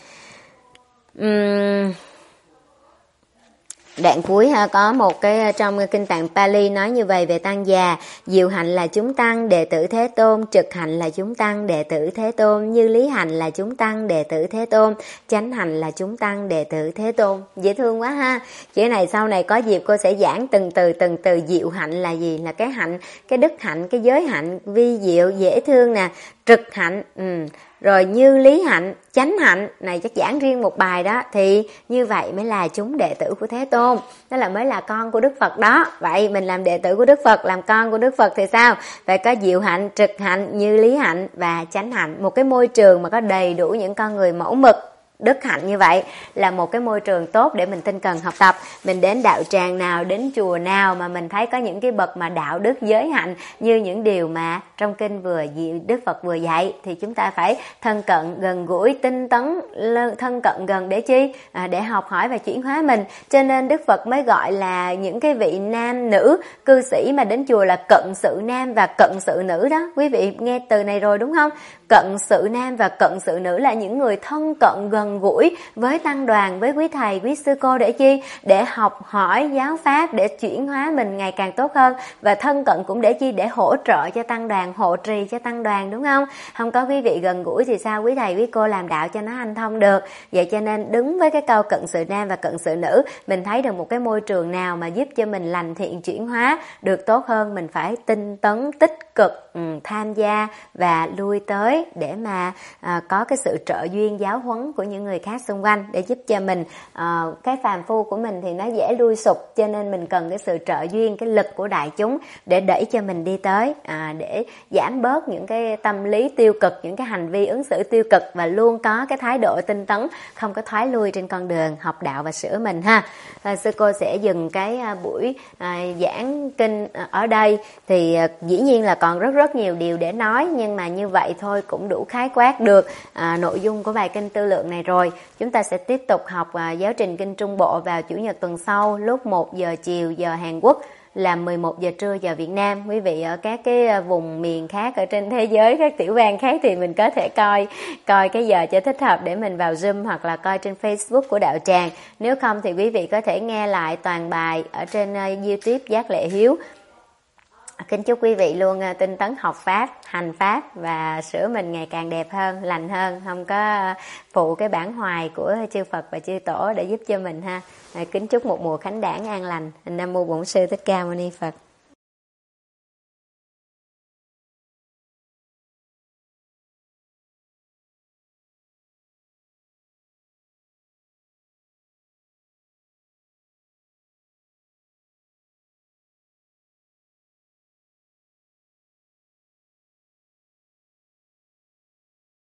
Uhm... Đoạn cuối ha, có một cái trong kinh tạng Pali nói như vậy về tăng già: diệu hạnh là chúng tăng đệ tử Thế Tôn, trực hạnh là chúng tăng đệ tử Thế Tôn, như lý hạnh là chúng tăng đệ tử Thế Tôn, chánh hạnh là chúng tăng đệ tử Thế Tôn. Dễ thương quá ha. Chữ này sau này có dịp cô sẽ giảng từng từ từng từ. Diệu hạnh là gì? Là cái hạnh, cái đức hạnh, cái giới hạnh vi diệu dễ thương nè. Trực hạnh, ừ. Rồi như lý hạnh, chánh hạnh, này chắc giảng riêng một bài đó. Thì như vậy mới là chúng đệ tử của Thế Tôn, đó là mới là con của Đức Phật đó. Vậy mình làm đệ tử của Đức Phật, làm con của Đức Phật thì sao? Phải có diệu hạnh, trực hạnh, như lý hạnh và chánh hạnh. Một cái môi trường mà có đầy đủ những con người mẫu mực, đức hạnh như vậy là một cái môi trường tốt để mình tinh cần học tập. Mình đến đạo tràng nào, đến chùa nào mà mình thấy có những cái bậc mà đạo đức giới hạnh như những điều mà trong kinh vừa Đức Phật vừa dạy, thì chúng ta phải thân cận, gần gũi, tinh tấn, thân cận gần để chi? À, để học hỏi và chuyển hóa mình. Cho nên Đức Phật mới gọi là những cái vị nam nữ cư sĩ mà đến chùa là cận sự nam và cận sự nữ đó. Quý vị nghe từ này rồi đúng không? Cận sự nam và cận sự nữ là những người thân cận gần gần gũi với tăng đoàn, với quý thầy, quý sư cô để chi? Để học hỏi giáo pháp, để chuyển hóa mình ngày càng tốt hơn. Và thân cận cũng để chi? Để hỗ trợ cho tăng đoàn, hộ trì cho tăng đoàn, đúng không? Không có quý vị gần gũi thì sao quý thầy, quý cô làm đạo cho nó hanh thông được. Vậy cho nên đứng với cái câu cận sự nam và cận sự nữ, mình thấy được một cái môi trường nào mà giúp cho mình lành thiện chuyển hóa được tốt hơn, mình phải tinh tấn, tích cực, um, tham gia và lui tới để mà à, có cái sự trợ duyên giáo huấn của những người khác xung quanh, để giúp cho mình à, cái phàm phu của mình thì nó dễ lui sụp, cho nên mình cần cái sự trợ duyên, cái lực của đại chúng để đẩy cho mình đi tới, à, để giảm bớt những cái tâm lý tiêu cực, những cái hành vi ứng xử tiêu cực, và luôn có cái thái độ tinh tấn, không có thoái lui trên con đường học đạo và sửa mình ha. À, sư cô sẽ dừng cái à, buổi à, giảng kinh ở đây. Thì à, dĩ nhiên là còn rất rất nhiều điều để nói, nhưng mà như vậy thôi cũng đủ khái quát được à, nội dung của bài kinh tư lượng này rồi. Chúng ta sẽ tiếp tục học à, giáo trình kinh Trung Bộ vào Chủ nhật tuần sau lúc một giờ chiều giờ Hàn Quốc, là mười một giờ trưa giờ Việt Nam. Quý vị ở các cái vùng miền khác ở trên thế giới, các tiểu bang khác thì mình có thể coi coi cái giờ cho thích hợp để mình vào Zoom hoặc là coi trên Facebook của Đạo Tràng. Nếu không thì quý vị có thể nghe lại toàn bài ở trên uh, YouTube Giác Lệ Hiếu. Kính chúc quý vị luôn uh, tinh tấn học Pháp, hành Pháp và sửa mình ngày càng đẹp hơn, lành hơn, không có uh, phụ cái bản hoài của chư Phật và chư Tổ để giúp cho mình ha. Uh, kính chúc một mùa khánh đản an lành. Nam mô Bổn Sư Thích Ca Mâu Ni Phật.